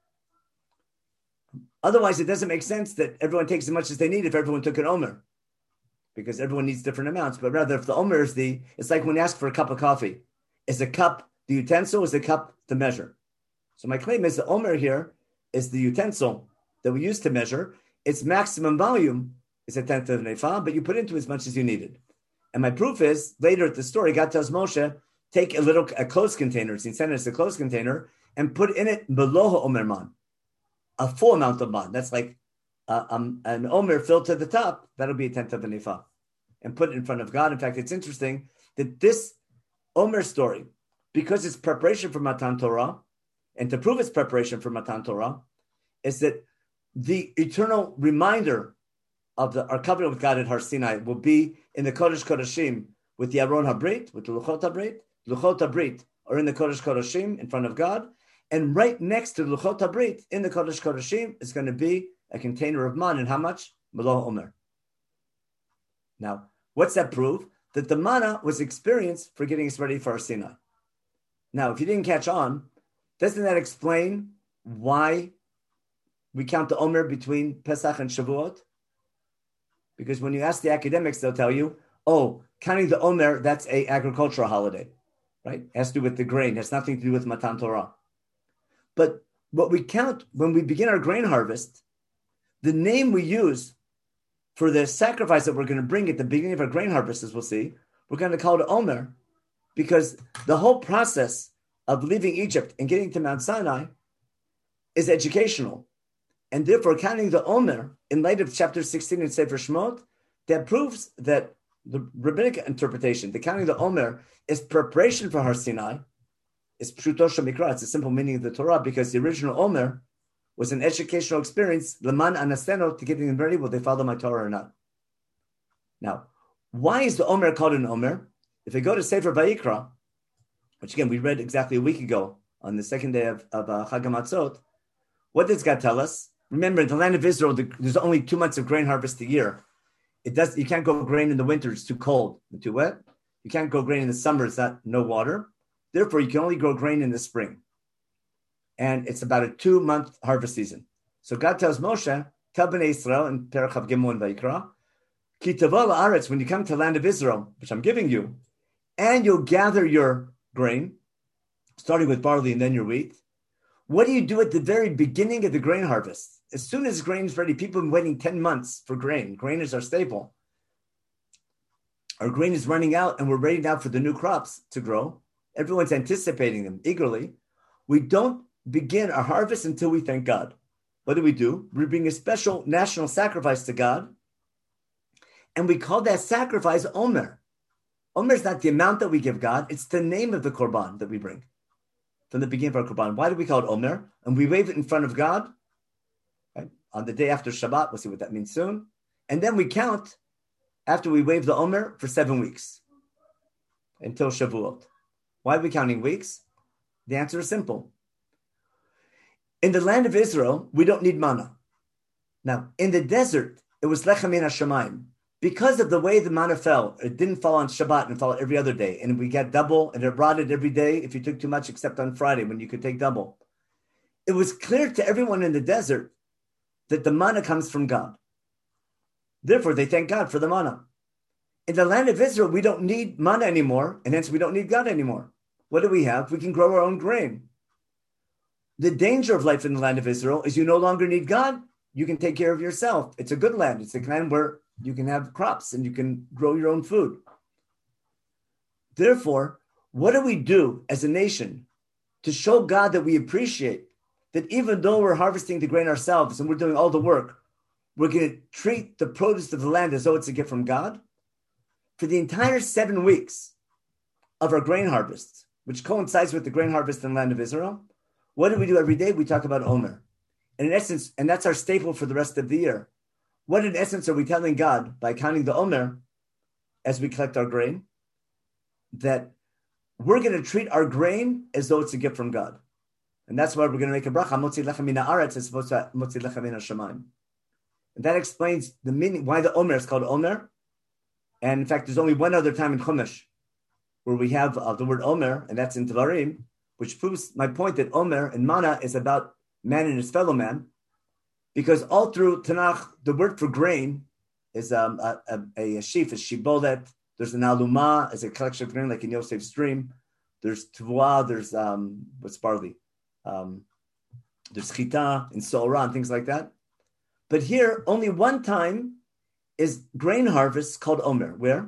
Otherwise, it doesn't make sense that everyone takes as much as they need if everyone took an Omer, because everyone needs different amounts. But rather, if the Omer is the, it's like when you ask for a cup of coffee. Is the cup the utensil? Is the cup the measure? So my claim is the Omer here is the utensil that we use to measure. Its maximum volume is a tenth of an ephah, but you put into as much as you needed. And my proof is, later at the story, God tells Moshe, take a little, a closed container, it's intended as a closed container, and put in it below Omer man, a full amount of man. That's like uh, um, an Omer filled to the top, that'll be a tenth of an ephah. And put it in front of God. In fact, it's interesting that this Omer story, because it's preparation for Matan Torah, and to prove its preparation for Matan Torah, is that the eternal reminder of the, our covenant with God at Har Sinai will be in the Kodesh Kodashim with the Aron HaBrit, with the Luchot HaBrit. Luchot HaBrit are in the Kodesh Kodashim in front of God. And right next to the Luchot HaBrit, in the Kodesh Kodashim, is going to be a container of man. And how much? Meloh Omer. Now, what's that prove? That the manna was experienced for getting us ready for Har Sinai. Now, if you didn't catch on, doesn't that explain why we count the Omer between Pesach and Shavuot? Because when you ask the academics, they'll tell you, oh, counting the Omer, that's a agricultural holiday, right? It has to do with the grain. It has nothing to do with Matan Torah. But what we count when we begin our grain harvest, the name we use for the sacrifice that we're going to bring at the beginning of our grain harvest, as we'll see, we're going to call it Omer, because the whole process of leaving Egypt and getting to Mount Sinai is educational. And therefore, counting the Omer in light of chapter sixteen in Sefer Shmot, that proves that the rabbinic interpretation, the counting the Omer, is preparation for Har Sinai. It's Pshuto Shemikra, it's a simple meaning of the Torah, because the original Omer was an educational experience, Leman Anasteno, to getting them ready, will they follow my Torah or not? Now, why is the Omer called an Omer? If we go to Sefer Vayikra, which again, we read exactly a week ago on the second day of, of uh, Chag HaMatzot, what does God tell us? Remember, in the land of Israel, the, there's only two months of grain harvest a year. It does. You can't grow grain in the winter; it's too cold and too wet. You can't grow grain in the summer; it's not no water. Therefore, you can only grow grain in the spring, and it's about a two-month harvest season. So God tells Moshe, "Tell Bnei Israel in Perek Chav Gimel and Vayikra, Ki tavo la'aretz, when you come to the land of Israel, which I'm giving you, and you'll gather your grain, starting with barley and then your wheat. What do you do at the very beginning of the grain harvest? As soon as grain is ready, people have been waiting ten months for grain. Grain is our staple. Our grain is running out and we're ready now for the new crops to grow. Everyone's anticipating them eagerly. We don't begin our harvest until we thank God. What do we do? We bring a special national sacrifice to God, and we call that sacrifice Omer. Omer is not the amount that we give God, it's the name of the Korban that we bring from the beginning of our Korban. Why do we call it Omer? And we wave it in front of God. Right? on the day after Shabbat. We'll see what that means soon. And then we count after we wave the Omer for seven weeks until Shavuot. Why are we counting weeks? The answer is simple. In the land of Israel, we don't need manna. Now, in the desert, it was lechem min hashamayim. Because of the way the manna fell, it didn't fall on Shabbat and fall every other day. And we get double, and it rotted every day if you took too much, except on Friday when you could take double. It was clear to everyone in the desert that the manna comes from God. Therefore, they thank God for the manna. In the land of Israel, we don't need manna anymore, and hence we don't need God anymore. What do we have? We can grow our own grain. The danger of life in the land of Israel is you no longer need God. You can take care of yourself. It's a good land. It's a land where you can have crops and you can grow your own food. Therefore, what do we do as a nation to show God that we appreciate that even though we're harvesting the grain ourselves and we're doing all the work, we're going to treat the produce of the land as though it's a gift from God? For the entire seven weeks of our grain harvest, which coincides with the grain harvest in the land of Israel, what do we do every day? We talk about Omer. And in essence, and that's our staple for the rest of the year. What in essence are we telling God by counting the Omer as we collect our grain? That we're going to treat our grain as though it's a gift from God. And that's why we're going to make a bracha, Motzi lechem min haaretz, as opposed to Motzi lechem min hashamayim. And that explains the meaning, why the Omer is called Omer. And in fact, there's only one other time in Chumash where we have uh, the word Omer, and that's in Devarim, which proves my point that Omer and Mana is about man and his fellow man. Because all through Tanakh, the word for grain is um, a, a, a sheaf, is shibolet. There's an aluma, as a collection of grain, like in Yosef's dream. There's tvuah, there's, um, what's barley? Um, there's chita and so'ora and things like that. But here, only one time is grain harvest called Omer. Where?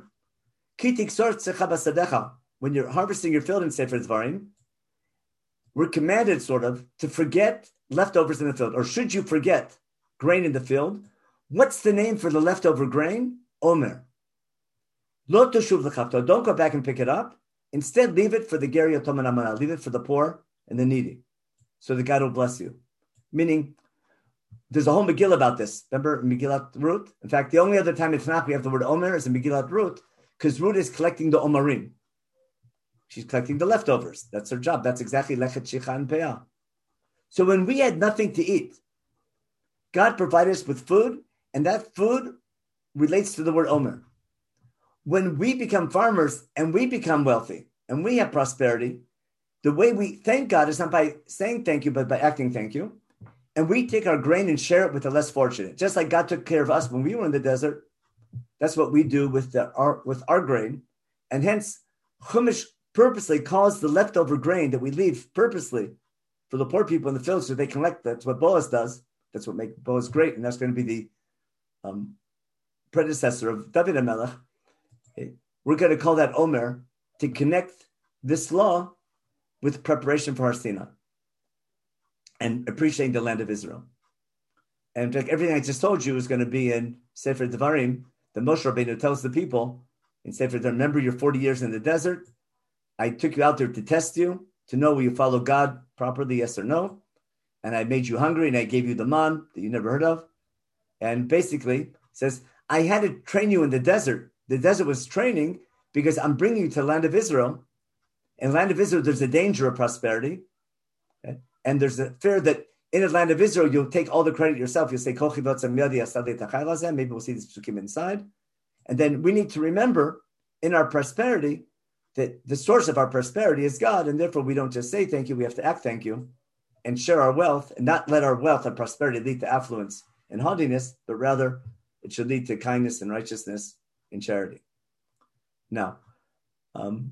When you're harvesting your field in Sefer Dvarim, we're commanded sort of to forget leftovers in the field. Or should you forget grain in the field, what's the name for the leftover grain? Omer. Lo teshuv l'chapto. Don't go back and pick it up. Instead, leave it for the geri yatom and amana. Leave it for the poor and the needy, so that God will bless you. Meaning, there's a whole Megillah about this. Remember Megillat Ruth? In fact, the only other time in Tanakh we have the word Omer is in Megillat Ruth, because Ruth is collecting the Omarim. She's collecting the leftovers. That's her job. That's exactly Lechet Shicha and Peah. So when we had nothing to eat, God provided us with food, and that food relates to the word Omer. When we become farmers and we become wealthy and we have prosperity, the way we thank God is not by saying thank you, but by acting thank you. And we take our grain and share it with the less fortunate. Just like God took care of us when we were in the desert, that's what we do with the, our with our grain. And hence, Chumash purposely calls the leftover grain that we leave purposely for the poor people in the field so they collect. That's what Boaz does. That's what makes Boaz great. And that's going to be the um, predecessor of David HaMelech. We're going to call that Omer to connect this law with preparation for Har Sinai and appreciating the land of Israel. And in fact, everything I just told you is going to be in Sefer Devarim. The Moshe Rabbeinu tells the people in Sefer Devarim, remember your forty years in the desert. I took you out there to test you, to know will you follow God properly, yes or no. And I made you hungry, and I gave you the man that you never heard of. And basically says, I had to train you in the desert. The desert was training because I'm bringing you to the land of Israel. In the land of Israel, there's a danger of prosperity. Okay? And there's a fear that in the land of Israel, you'll take all the credit yourself. You'll say, maybe we'll see this psukim inside. And then we need to remember in our prosperity that the source of our prosperity is God. And therefore, we don't just say thank you. We have to act thank you and share our wealth and not let our wealth and prosperity lead to affluence and haughtiness, but rather it should lead to kindness and righteousness and charity. Now, um,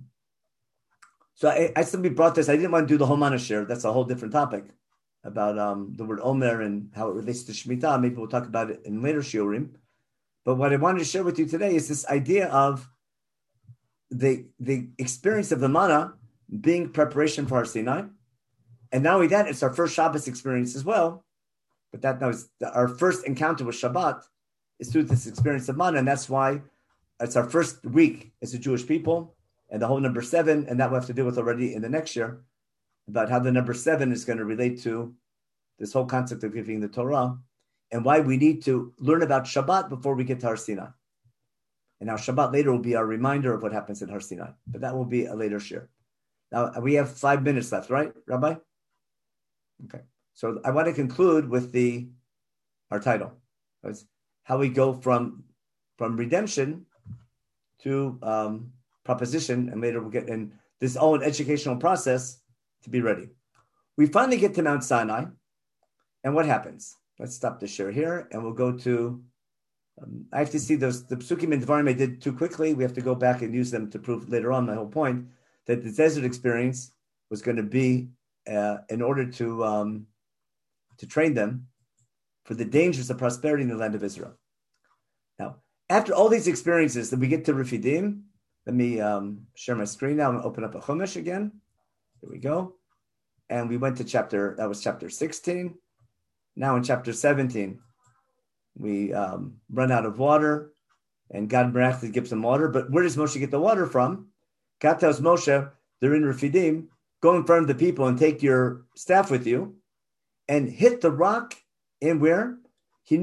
so I, I simply brought this. I didn't want to do the whole Manashir. That's a whole different topic about um, the word Omer and how it relates to Shemitah. Maybe we'll talk about it in later Shiurim. But what I wanted to share with you today is this idea of the, the experience of the manna being preparation for Har Sinai. And not only that, it's our first Shabbos experience as well. But that was our first encounter with Shabbat is through this experience of manna. And that's why it's our first week as a Jewish people. And the whole number seven, and that we'll have to deal with already in the next year, about how the number seven is going to relate to this whole concept of giving the Torah. and why we need to learn about Shabbat before we get to Har Sinai. And now Shabbat later will be our reminder of what happens at Har Sinai, but that will be a later shir. Now we have five minutes left, right, Rabbi? Okay. So I want to conclude with the our title. It's how we go from from redemption to um, proposition, and later we'll get in this all an educational process to be ready. We finally get to Mount Sinai, and what happens? Let's stop the share here, and we'll go to. Um, I have to see those the psukim and dvarim I did too quickly. We have to go back and use them to prove later on my whole point that the desert experience was going to be uh, in order to um, to train them for the dangers of prosperity in the land of Israel. Now, after all these experiences, then we get to Refidim. Let me um, share my screen now. I'm going to open up a Chumash again. Here we go. And we went to chapter, that was chapter sixteen. Now in chapter seventeen, we um, run out of water, and God miraculously gives them water. But where does Moshe get the water from? God tells Moshe, they're in Refidim, go in front of the people and take your staff with you and hit the rock in where? The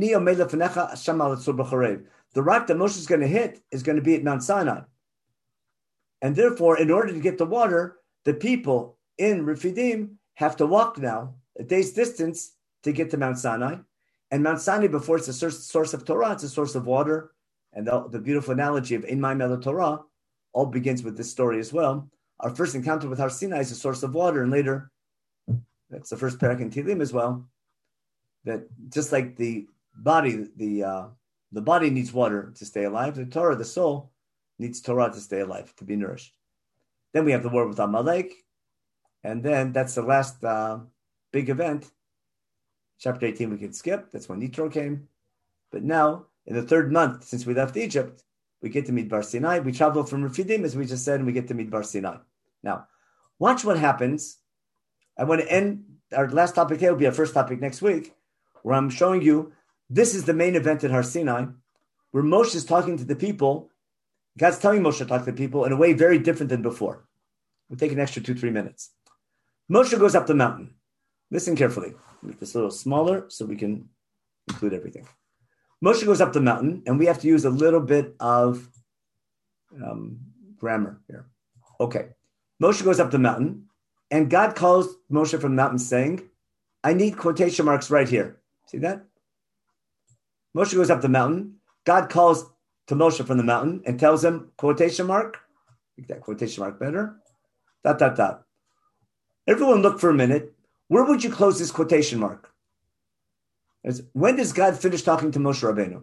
rock that Moshe is going to hit is going to be at Mount Sinai. And therefore, in order to get the water, the people in Refidim have to walk now a day's distance to get to Mount Sinai. And Mount Sinai, before it's a source, source of Torah, it's a source of water. And the, the beautiful analogy of In Ma'im El Torah all begins with this story as well. Our first encounter with Har Sinai is a source of water, and later, that's the first parak in Tehillim as well, that just like the body, the uh, the body needs water to stay alive, the Torah, the soul, needs Torah to stay alive, to be nourished. Then we have the war with Amalek, and then that's the last uh, big event. Chapter eighteen we can skip, that's when Yitro came. But now, in the third month since we left Egypt, we get to meet Bar Sinai. We travel from Refidim, as we just said, and we get to meet Bar Sinai. Now, watch what happens. I want to end, our last topic here will be our first topic next week, where I'm showing you, this is the main event at Har Sinai, where Moshe is talking to the people. God's telling Moshe to talk to the people in a way very different than before. We'll take an extra two, three minutes. Moshe goes up the mountain. Listen carefully. Make this a little smaller so we can include everything. Moshe goes up the mountain, and we have to use a little bit of um, grammar here. Okay. Moshe goes up the mountain, and God calls Moshe from the mountain saying, I need quotation marks right here. See that? Moshe goes up the mountain. God calls to Moshe from the mountain and tells him, quotation mark. Make that quotation mark better. Dot, dot, dot. Everyone look for a minute. Where would you close this quotation mark? It's, when does God finish talking to Moshe Rabbeinu?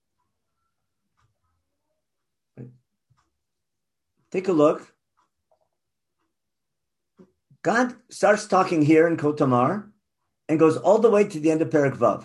Take a look. God starts talking here in Kot Tamar and goes all the way to the end of Perek Vav.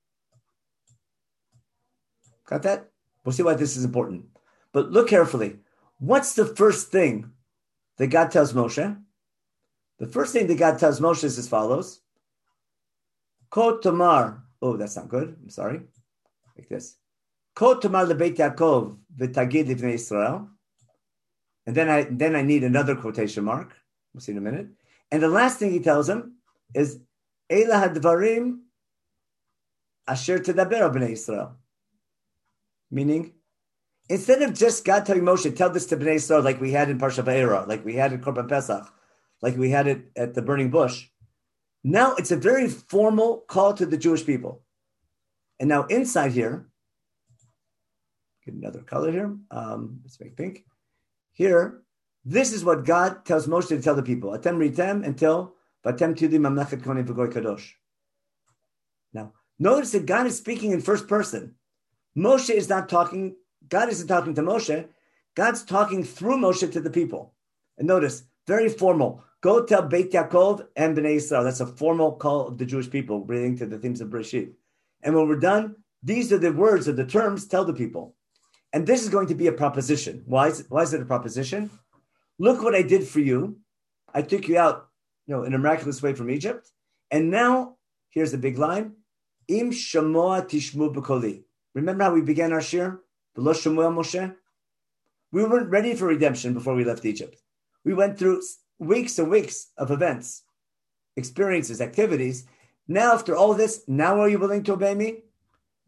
Got that? We'll see why this is important. But look carefully. What's the first thing that God tells Moshe? The first thing that God tells Moshe is as follows. Kot Tamar. Oh, that's not good. I'm sorry. Like this. Kot Tamar lebeit Yaakov v'tagid livnei Yisrael. And then I then I need another quotation mark. We'll see in a minute. And the last thing he tells him is Eila hadvarim asher tedaber b'nei Yisrael. Meaning, instead of just God telling Moshe, tell this to Bnei Yisrael like we had in Parsha Va'era, like we had in Korban Pesach, like we had it at the burning bush, now it's a very formal call to the Jewish people. And now inside here, get another color here. Um, let's make pink. Here, this is what God tells Moshe to tell the people. Atem ritem until vatem tudi mamlechet kohen v'goy kadosh. Now, notice that God is speaking in first person. Moshe is not talking, God isn't talking to Moshe. God's talking through Moshe to the people. And notice, very formal. Go tell Beit Yaakov and Bnei Yisrael. That's a formal call of the Jewish people relating to the themes of Breshit. And when we're done, these are the words or the terms, tell the people. And this is going to be a proposition. Why is it, why is it a proposition? Look what I did for you. I took you out, you know, in a miraculous way from Egypt. And now, here's the big line. Im shamoa tishmu b'koli. Remember how we began our shir? V'lo shamoa Moshe? We weren't ready for redemption before we left Egypt. We went through weeks and weeks of events, experiences, activities. Now, after all this, now are you willing to obey me?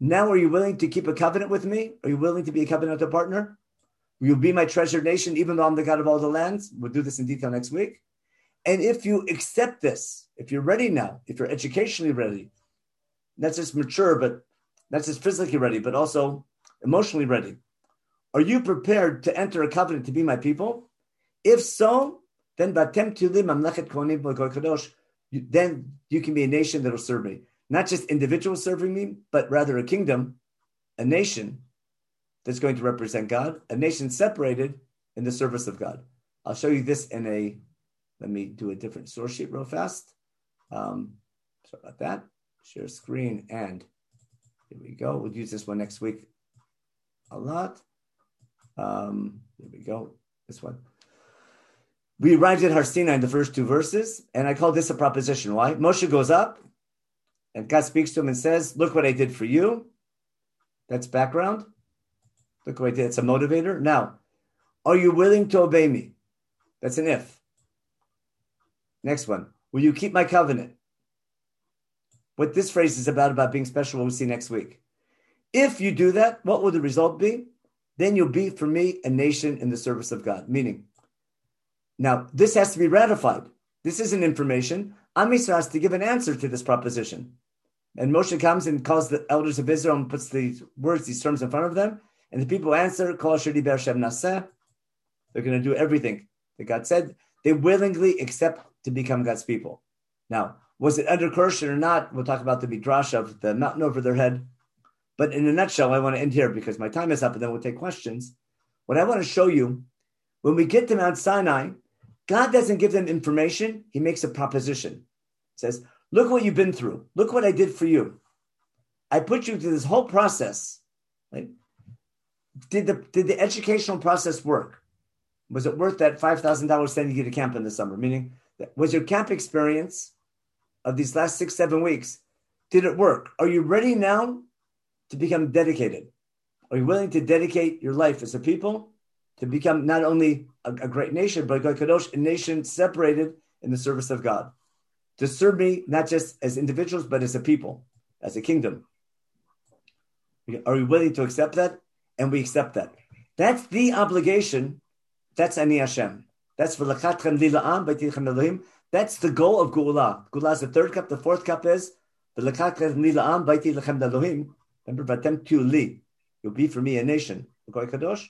Now are you willing to keep a covenant with me? Are you willing to be a covenantal partner? Will you be my treasured nation, even though I'm the God of all the lands? We'll do this in detail next week. And if you accept this, if you're ready now, if you're educationally ready, not just mature, but not just physically ready, but also emotionally ready, are you prepared to enter a covenant to be my people? If so, then batem tulim mamlechet kohanim b'goy kadosh, then you can be a nation that will serve me. Not just individuals serving me, but rather a kingdom, a nation that's going to represent God, a nation separated in the service of God. I'll show you this in a, let me do a different source sheet real fast. Um, sorry about that. Share screen, and here we go. We'll use this one next week a lot. Um, here we go. This one. We arrived at Har Sinai in the first two verses, and I call this a proposition. Why? Moshe goes up, and God speaks to him and says, look what I did for you. That's background. Look what I did. It's a motivator. Now, are you willing to obey me? That's an if. Next one. Will you keep my covenant? What this phrase is about, about being special, we'll see next week. If you do that, what will the result be? Then you'll be, for me, a nation in the service of God. Meaning, now, this has to be ratified. This isn't information. Am Yisrael has to give an answer to this proposition. And Moshe comes and calls the elders of Israel and puts these words, these terms in front of them. And the people answer, Kol asher diber Hashem naseh. They're going to do everything that God said. They willingly accept to become God's people. Now, was it under coercion or not? We'll talk about the midrash of the mountain over their head. But in a nutshell, I want to end here because my time is up and then we'll take questions. What I want to show you, when we get to Mount Sinai, God doesn't give them information. He makes a proposition. He says, look what you've been through. Look what I did for you. I put you through this whole process. Right? Did the, did the educational process work? Was it worth that five thousand dollars sending you to camp in the summer? Meaning, was your camp experience of these last six, seven weeks, did it work? Are you ready now to become dedicated? Are you willing to dedicate your life as a people to become not only a, a great nation, but a kadosh, a nation separated in the service of God? To serve me, not just as individuals, but as a people, as a kingdom. Are we willing to accept that? And we accept that. That's the obligation. That's Ani Hashem. That's v'lakatchem li la'am b'ti lechem Elohim. That's the goal of Geulah. Geulah is the third cup. The fourth cup is v'lakatchem li la'am b'ti lechem Elohim. Remember, v'atem tu li. You'll be for me a nation. Kadosh.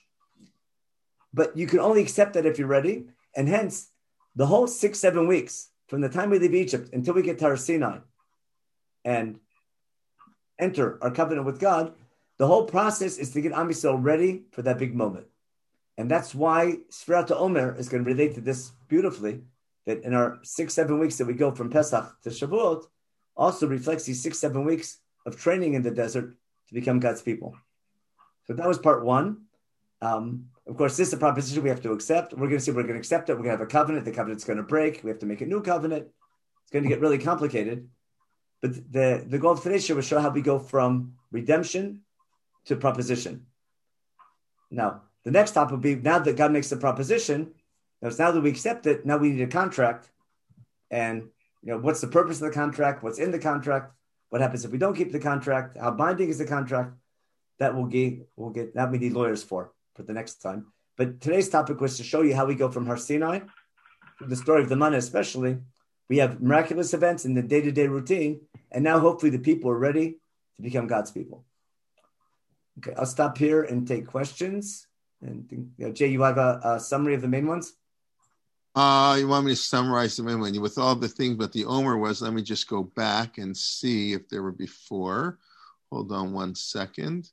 But you can only accept that if you're ready. And hence, the whole six, seven weeks, from the time we leave Egypt until we get to Har Sinai and enter our covenant with God, the whole process is to get Am Yisrael ready for that big moment. And that's why Sfirat HaOmer is going to relate to this beautifully, that in our six, seven weeks that we go from Pesach to Shavuot, also reflects these six, seven weeks of training in the desert to become God's people. So that was part one. Um, of course, this is a proposition we have to accept. We're going to see we're going to accept it. We're going to have a covenant. The covenant's going to break. We have to make a new covenant. It's going to get really complicated. But the, the goal of today's show will show how we go from redemption to proposition. Now, the next topic will be, now that God makes the proposition, now that we accept it, now we need a contract. And you know, what's the purpose of the contract? What's in the contract? What happens if we don't keep the contract? How binding is the contract? That will get, we'll get, that we need lawyers for, for the next time. But today's topic was to show you how we go from Har Sinai, the story of the manna especially. We have miraculous events in the day-to-day routine, and now hopefully the people are ready to become God's people. Okay, I'll stop here and take questions. And you know, Jay, you have a, a summary of the main ones? Uh, you want me to summarize the main one? With all the things, but the Omer was, let me just go back and see if there were before. Hold on one second.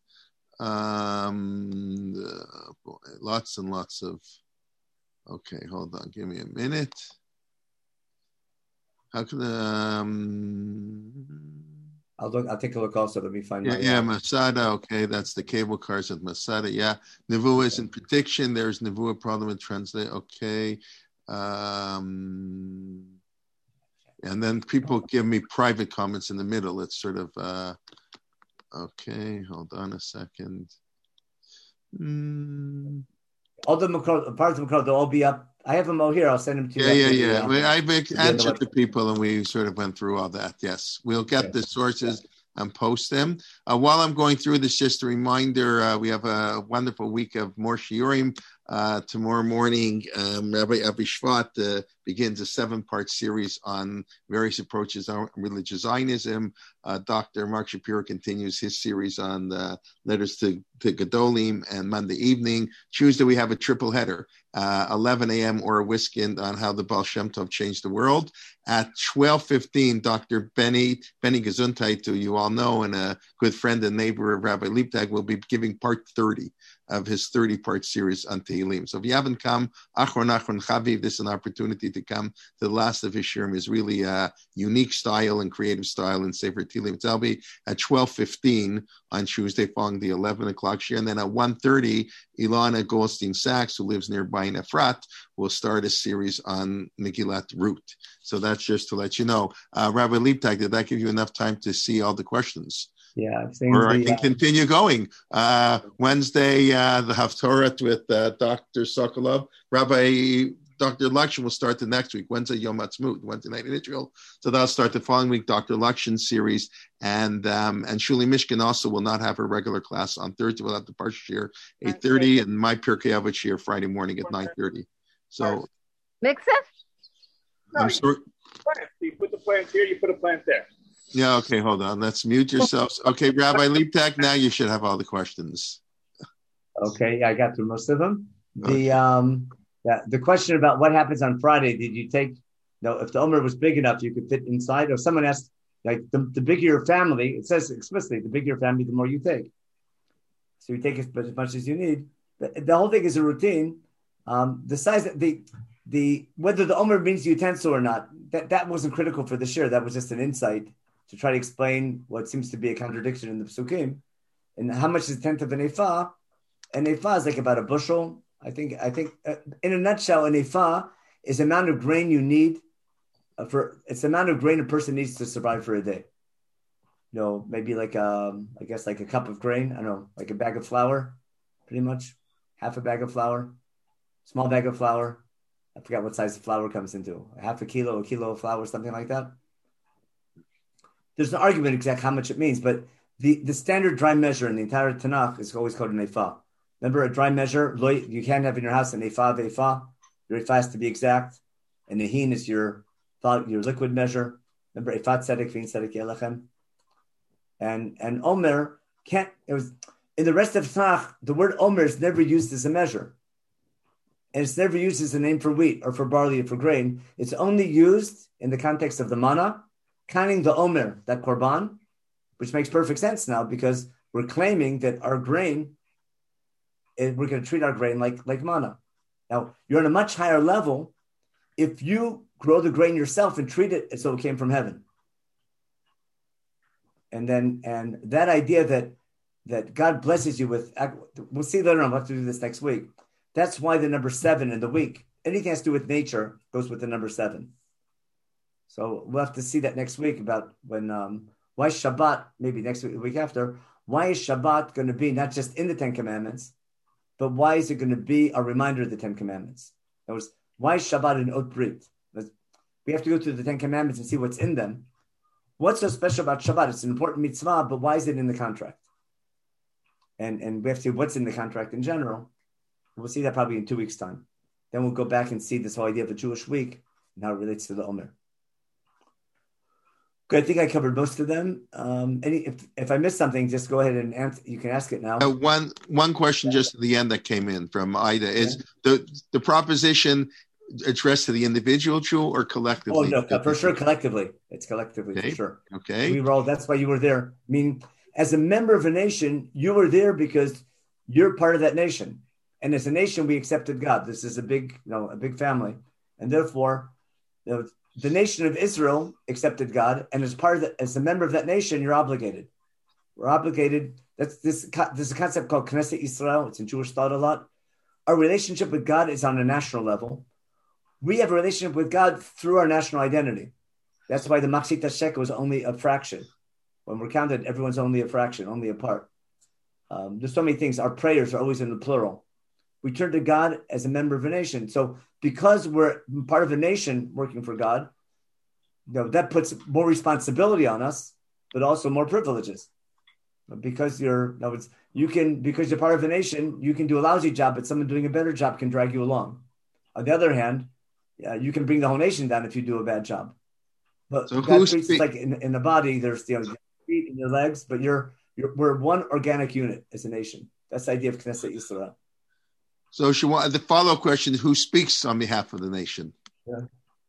Um, uh, boy, lots and lots of, okay, hold on, give me a minute. How can, um, I'll look, I'll take a look also, let me find yeah, my, yeah, Masada, okay, that's the cable cars of Masada, yeah. Nevuah is in prediction, there's Nevuah Parliament Translate, okay. Um, and then people give me private comments in the middle, it's sort of, uh, okay, hold on a second. Mm. All the Makar, parts of Makar, they'll all be up. I have them all here. I'll send them to yeah, you. Yeah, yeah, yeah. I've answered the people and we sort of went through all that. Yes, we'll get okay. the sources. and post them. Uh, while I'm going through this, just a reminder, uh, we have a wonderful week of more shiurim. Uh, tomorrow morning, um, Rabbi Abi Shvat uh, begins a seven-part series on various approaches on religious Zionism. Uh, Doctor Mark Shapiro continues his series on uh, letters to, to Gedolim, and Monday evening. Tuesday, we have a triple header, uh, eleven a.m. or a Wiskin on how the Baal Shem Tov changed the world. At twelve fifteen, Doctor Benny, Benny Gesundheit, who you all know, and a good friend and neighbor of Rabbi Liebtag, will be giving part thirty of his thirty-part series on Tehillim. So if you haven't come, Achron Achron Chaviv, this is an opportunity to come to the last of his shiurim. Is really a unique style and creative style in Sefer Tehillim. It'll be at twelve fifteen on Tuesday, following the eleven o'clock shiur. And then at one thirty, Ilana Goldstein-Sachs, who lives nearby in Efrat, will start a series on Megillat Ruth. So that's just to let you know. Uh, Rabbi Liebtag, did that give you enough time to see all the questions? Yeah, or I the, can uh, continue going. Uh, Wednesday, uh, the Haftorah with uh, Doctor Sokolov. Rabbi Doctor Lakshan will start the next week. Wednesday, Yom Ha'atzmaut, Wednesday night in Israel. So that'll start the following week, Doctor Lakshan's series. And um, and Shuli Mishkin also will not have her regular class on Thursday. We'll have the Parsha Shiur eight thirty and my Pirkei Avot Shiur Friday morning at nine thirty. So, Mix it? No, I'm sorry. Plants. You put the plants here, you put a plant there. Yeah, okay, hold on. Let's mute yourselves. Okay, Rabbi Liebtag, now you should have all the questions. Okay, yeah, I got through most of them. The Okay. um, yeah, the question about what happens on Friday, did you take, no, if the Omer was big enough, you could fit inside, or someone asked, like, the, the bigger your family, it says explicitly, the bigger your family, the more you take. So you take as, as much as you need. The, the whole thing is a routine. Um, the size, the, the, whether the Omer means utensil or not, that, that wasn't critical for the shiur. That was just an insight to try to explain what seems to be a contradiction in the Psukim. And how much is a tenth of an ephah? An ephah is like about a bushel. I think, I think uh, in a nutshell, an ephah is the amount of grain you need uh, for, it's the amount of grain a person needs to survive for a day. You know, maybe like, um, I guess like a cup of grain. I don't know, like a bag of flour, pretty much. Half a bag of flour, small bag of flour. I forgot what size the flour comes into. A half a kilo, a kilo of flour, something like that. There's an argument exactly how much it means, but the, the standard dry measure in the entire Tanakh is always called an ephah. Remember, a dry measure, you can't have in your house an ephah of ephah. Your ephah has to be exact. And the hin is your your liquid measure. Remember, ephah tzedek, v'in tzedek yelechem. And and omer can't, it was, in the rest of Tanakh, the word omer is never used as a measure. And it's never used as a name for wheat or for barley or for grain. It's only used in the context of the manna, counting the omer, that korban, which makes perfect sense now because we're claiming that our grain, we're going to treat our grain like, like manna. Now, you're on a much higher level if you grow the grain yourself and treat it as though it came from heaven. And then, and that idea that that God blesses you with, we'll see later on, we'll have to do this next week. That's why the number seven in the week, anything has to do with nature goes with the number seven. So we'll have to see that next week about when, um, why is Shabbat, maybe next week, the week after, why is Shabbat going to be not just in the Ten Commandments, but why is it going to be a reminder of the Ten Commandments? That was, why is Shabbat an Ot Brit? We have to go through the Ten Commandments and see what's in them. What's so special about Shabbat? It's an important mitzvah, but why is it in the contract? And, and we have to see what's in the contract in general. We'll see that probably in two weeks' time. Then we'll go back and see this whole idea of a Jewish week and how it relates to the Omer. Good. I think I covered most of them. Um, any, if, if I missed something, just go ahead and answer. You can ask it now. Uh, one one question just at the end that came in from Ida is yeah. the the proposition addressed to the individual Jew or collectively? Oh no, for sure, collectively. It's collectively okay. for sure. Okay. We roll. That's why you were there. I mean, as a member of a nation, you were there because you're part of that nation, and as a nation, we accepted God. This is a big, you know, a big family, and therefore, you know, the nation of Israel accepted God, and as part of the, as a member of that nation, you're obligated. We're obligated. That's this. There's a concept called Knesset Yisrael. It's in Jewish thought a lot. Our relationship with God is on a national level. We have a relationship with God through our national identity. That's why the Machzit HaShekel is only a fraction. When we're counted, everyone's only a fraction, only a part. Um, there's so many things. Our prayers are always in the plural. We turn to God as a member of a nation. So because we're part of a nation working for God, you know, that puts more responsibility on us but also more privileges. But because you're, in other words, you can, because you're part of a nation, you can do a lousy job, but someone doing a better job can drag you along. On the other hand, yeah, you can bring the whole nation down if you do a bad job. But so God who's treats speak- like in, in the body, there's you know, your feet and your legs, but you're, you're we're one organic unit as a nation. That's the idea of Knesset Yisrael. So she want, the follow-up question is, who speaks on behalf of the nation? Yeah.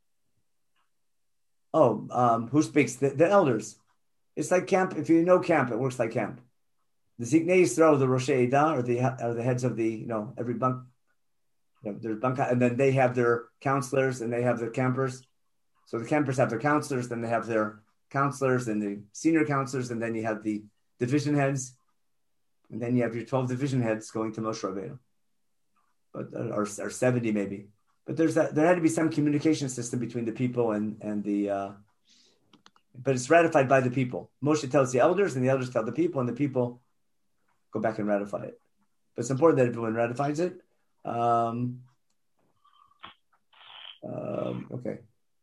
Oh, um, who speaks? The, the elders. It's like camp. If you know camp, it works like camp. The Ziknei Yisrael, the Roshei Eidah, are the are the heads of the, you know, every bunk. You know, there's bunk, and then they have their counselors and they have their campers. So the campers have their counselors, then they have their counselors and the senior counselors, and then you have the division heads, and then you have your twelve division heads going to Moshe Rabbeinu, but or, or seventy maybe. But there's that, there had to be some communication system between the people and and the. Uh, but it's ratified by the people. Moshe tells the elders, and the elders tell the people, and the people go back and ratify it. But it's important that everyone ratifies it. Um, um, okay.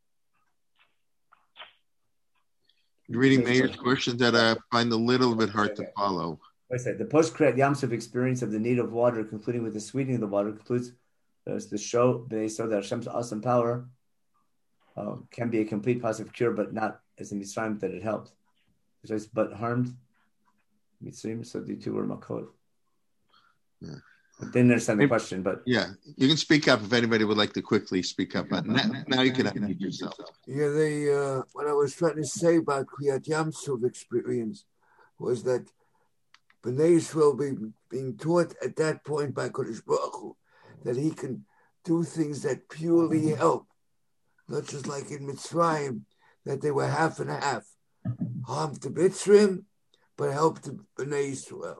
You're reading Meir's question that I find a little bit hard okay. to follow. I said the post-Kriyat Yam Suf experience of the need of water, concluding with the sweetening of the water, concludes uh, the show based on that Hashem's awesome power uh, can be a complete positive cure, but not as in Mitzrayim that it helped. But harmed Mitzrayim, so the two were makot. Yeah. I didn't understand the Maybe, question, but yeah, you can speak up if anybody would like to quickly speak up. But now, now you can unmute yourself. Yeah, they. Uh, what I was trying to say about Kriyat Yam Suf experience was that Bnei Yisrael being, being taught at that point by Kodesh Baruch Hu that he can do things that purely help, not just like in Mitzrayim that they were half and half, harm to Mitzrayim, but help to Bnei Yisrael.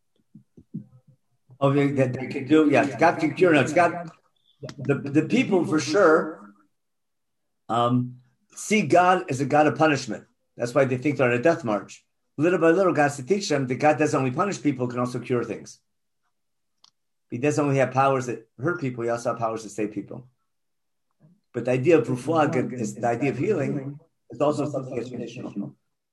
Oh, they, that they can do, yeah. It's got to cure. It's got the, the people for sure um, see God as a God of punishment. That's why they think they're on a death march. Little by little, God has to teach them that God doesn't only punish people, can also cure things. He doesn't only have powers that hurt people, he also has powers that save people. But the idea of refuah is the idea of healing is also something that's traditional.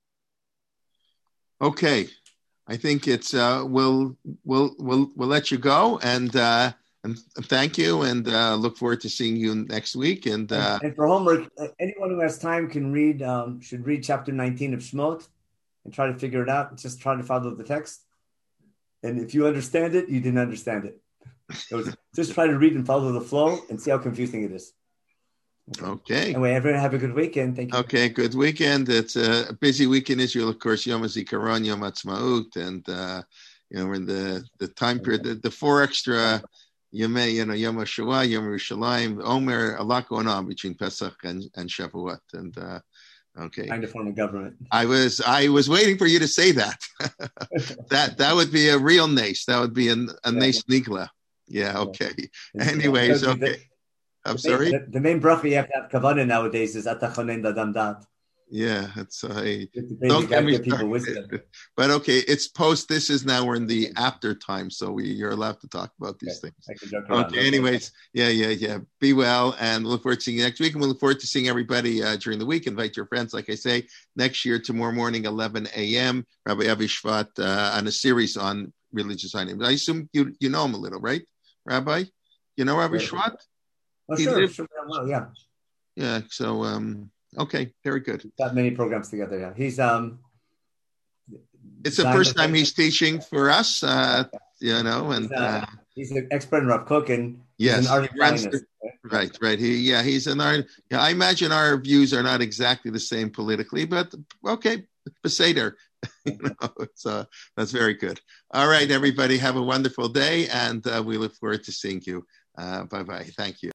Okay. I think it's uh, we'll we'll we'll we'll let you go and uh, and thank you and uh, look forward to seeing you next week. And, uh, and, and for homework, anyone who has time can read um, should read chapter nineteen of Shemot and try to figure it out. Just try to follow the text. And if you understand it, you didn't understand it. So just try to read and follow the flow and see how confusing it is. Okay. Anyway, everyone have a good weekend. Thank you. Okay, good weekend. It's a busy week in Israel, of course. Yom HaZikaron, Yom HaTzmaut, and uh, you know we're in the the time period. The, the four extra Yom, you know, Yom HaShoah, Yom Yerushalayim, Omer, a lot going on between Pesach and, and Shavuot. And uh, okay, trying to form a government. I was I was waiting for you to say that. that that would be a real nace. That would be a, a yeah. nace nigla. Yeah. Okay. Yeah. Anyways, yeah. okay. I'm the sorry? Main, the, the main bracha you have to have kavanah nowadays is atachonen dadam dat. Yeah, it's I uh, don't get me started. But okay, it's post. This is now we're in the after time, so we you're allowed to talk about these okay. things. Okay. Anyways, yeah, yeah, yeah. Be well, and look forward to seeing you next week. And we look forward to seeing everybody uh, during the week. Invite your friends, like I say, next year tomorrow morning, eleven a.m. Rabbi Avi Shvat uh, on a series on religious items. I assume you you know him a little, right, Rabbi? You know Rabbi Shvat? Oh, sure, sure, well, yeah. Yeah, so, um, okay, very good. Got many programs together, yeah. He's, um... It's the first time he's teaching for us, uh, you know, and... He's, uh, uh, he's an expert in Rav Kook, and yes, he's an art Zionist. Right, right. He, yeah, he's an art... Yeah, I imagine our views are not exactly the same politically, but, okay, Beseder. You know, it's, uh, that's very good. All right, everybody, have a wonderful day, and uh, we look forward to seeing you. Uh, bye-bye. Thank you.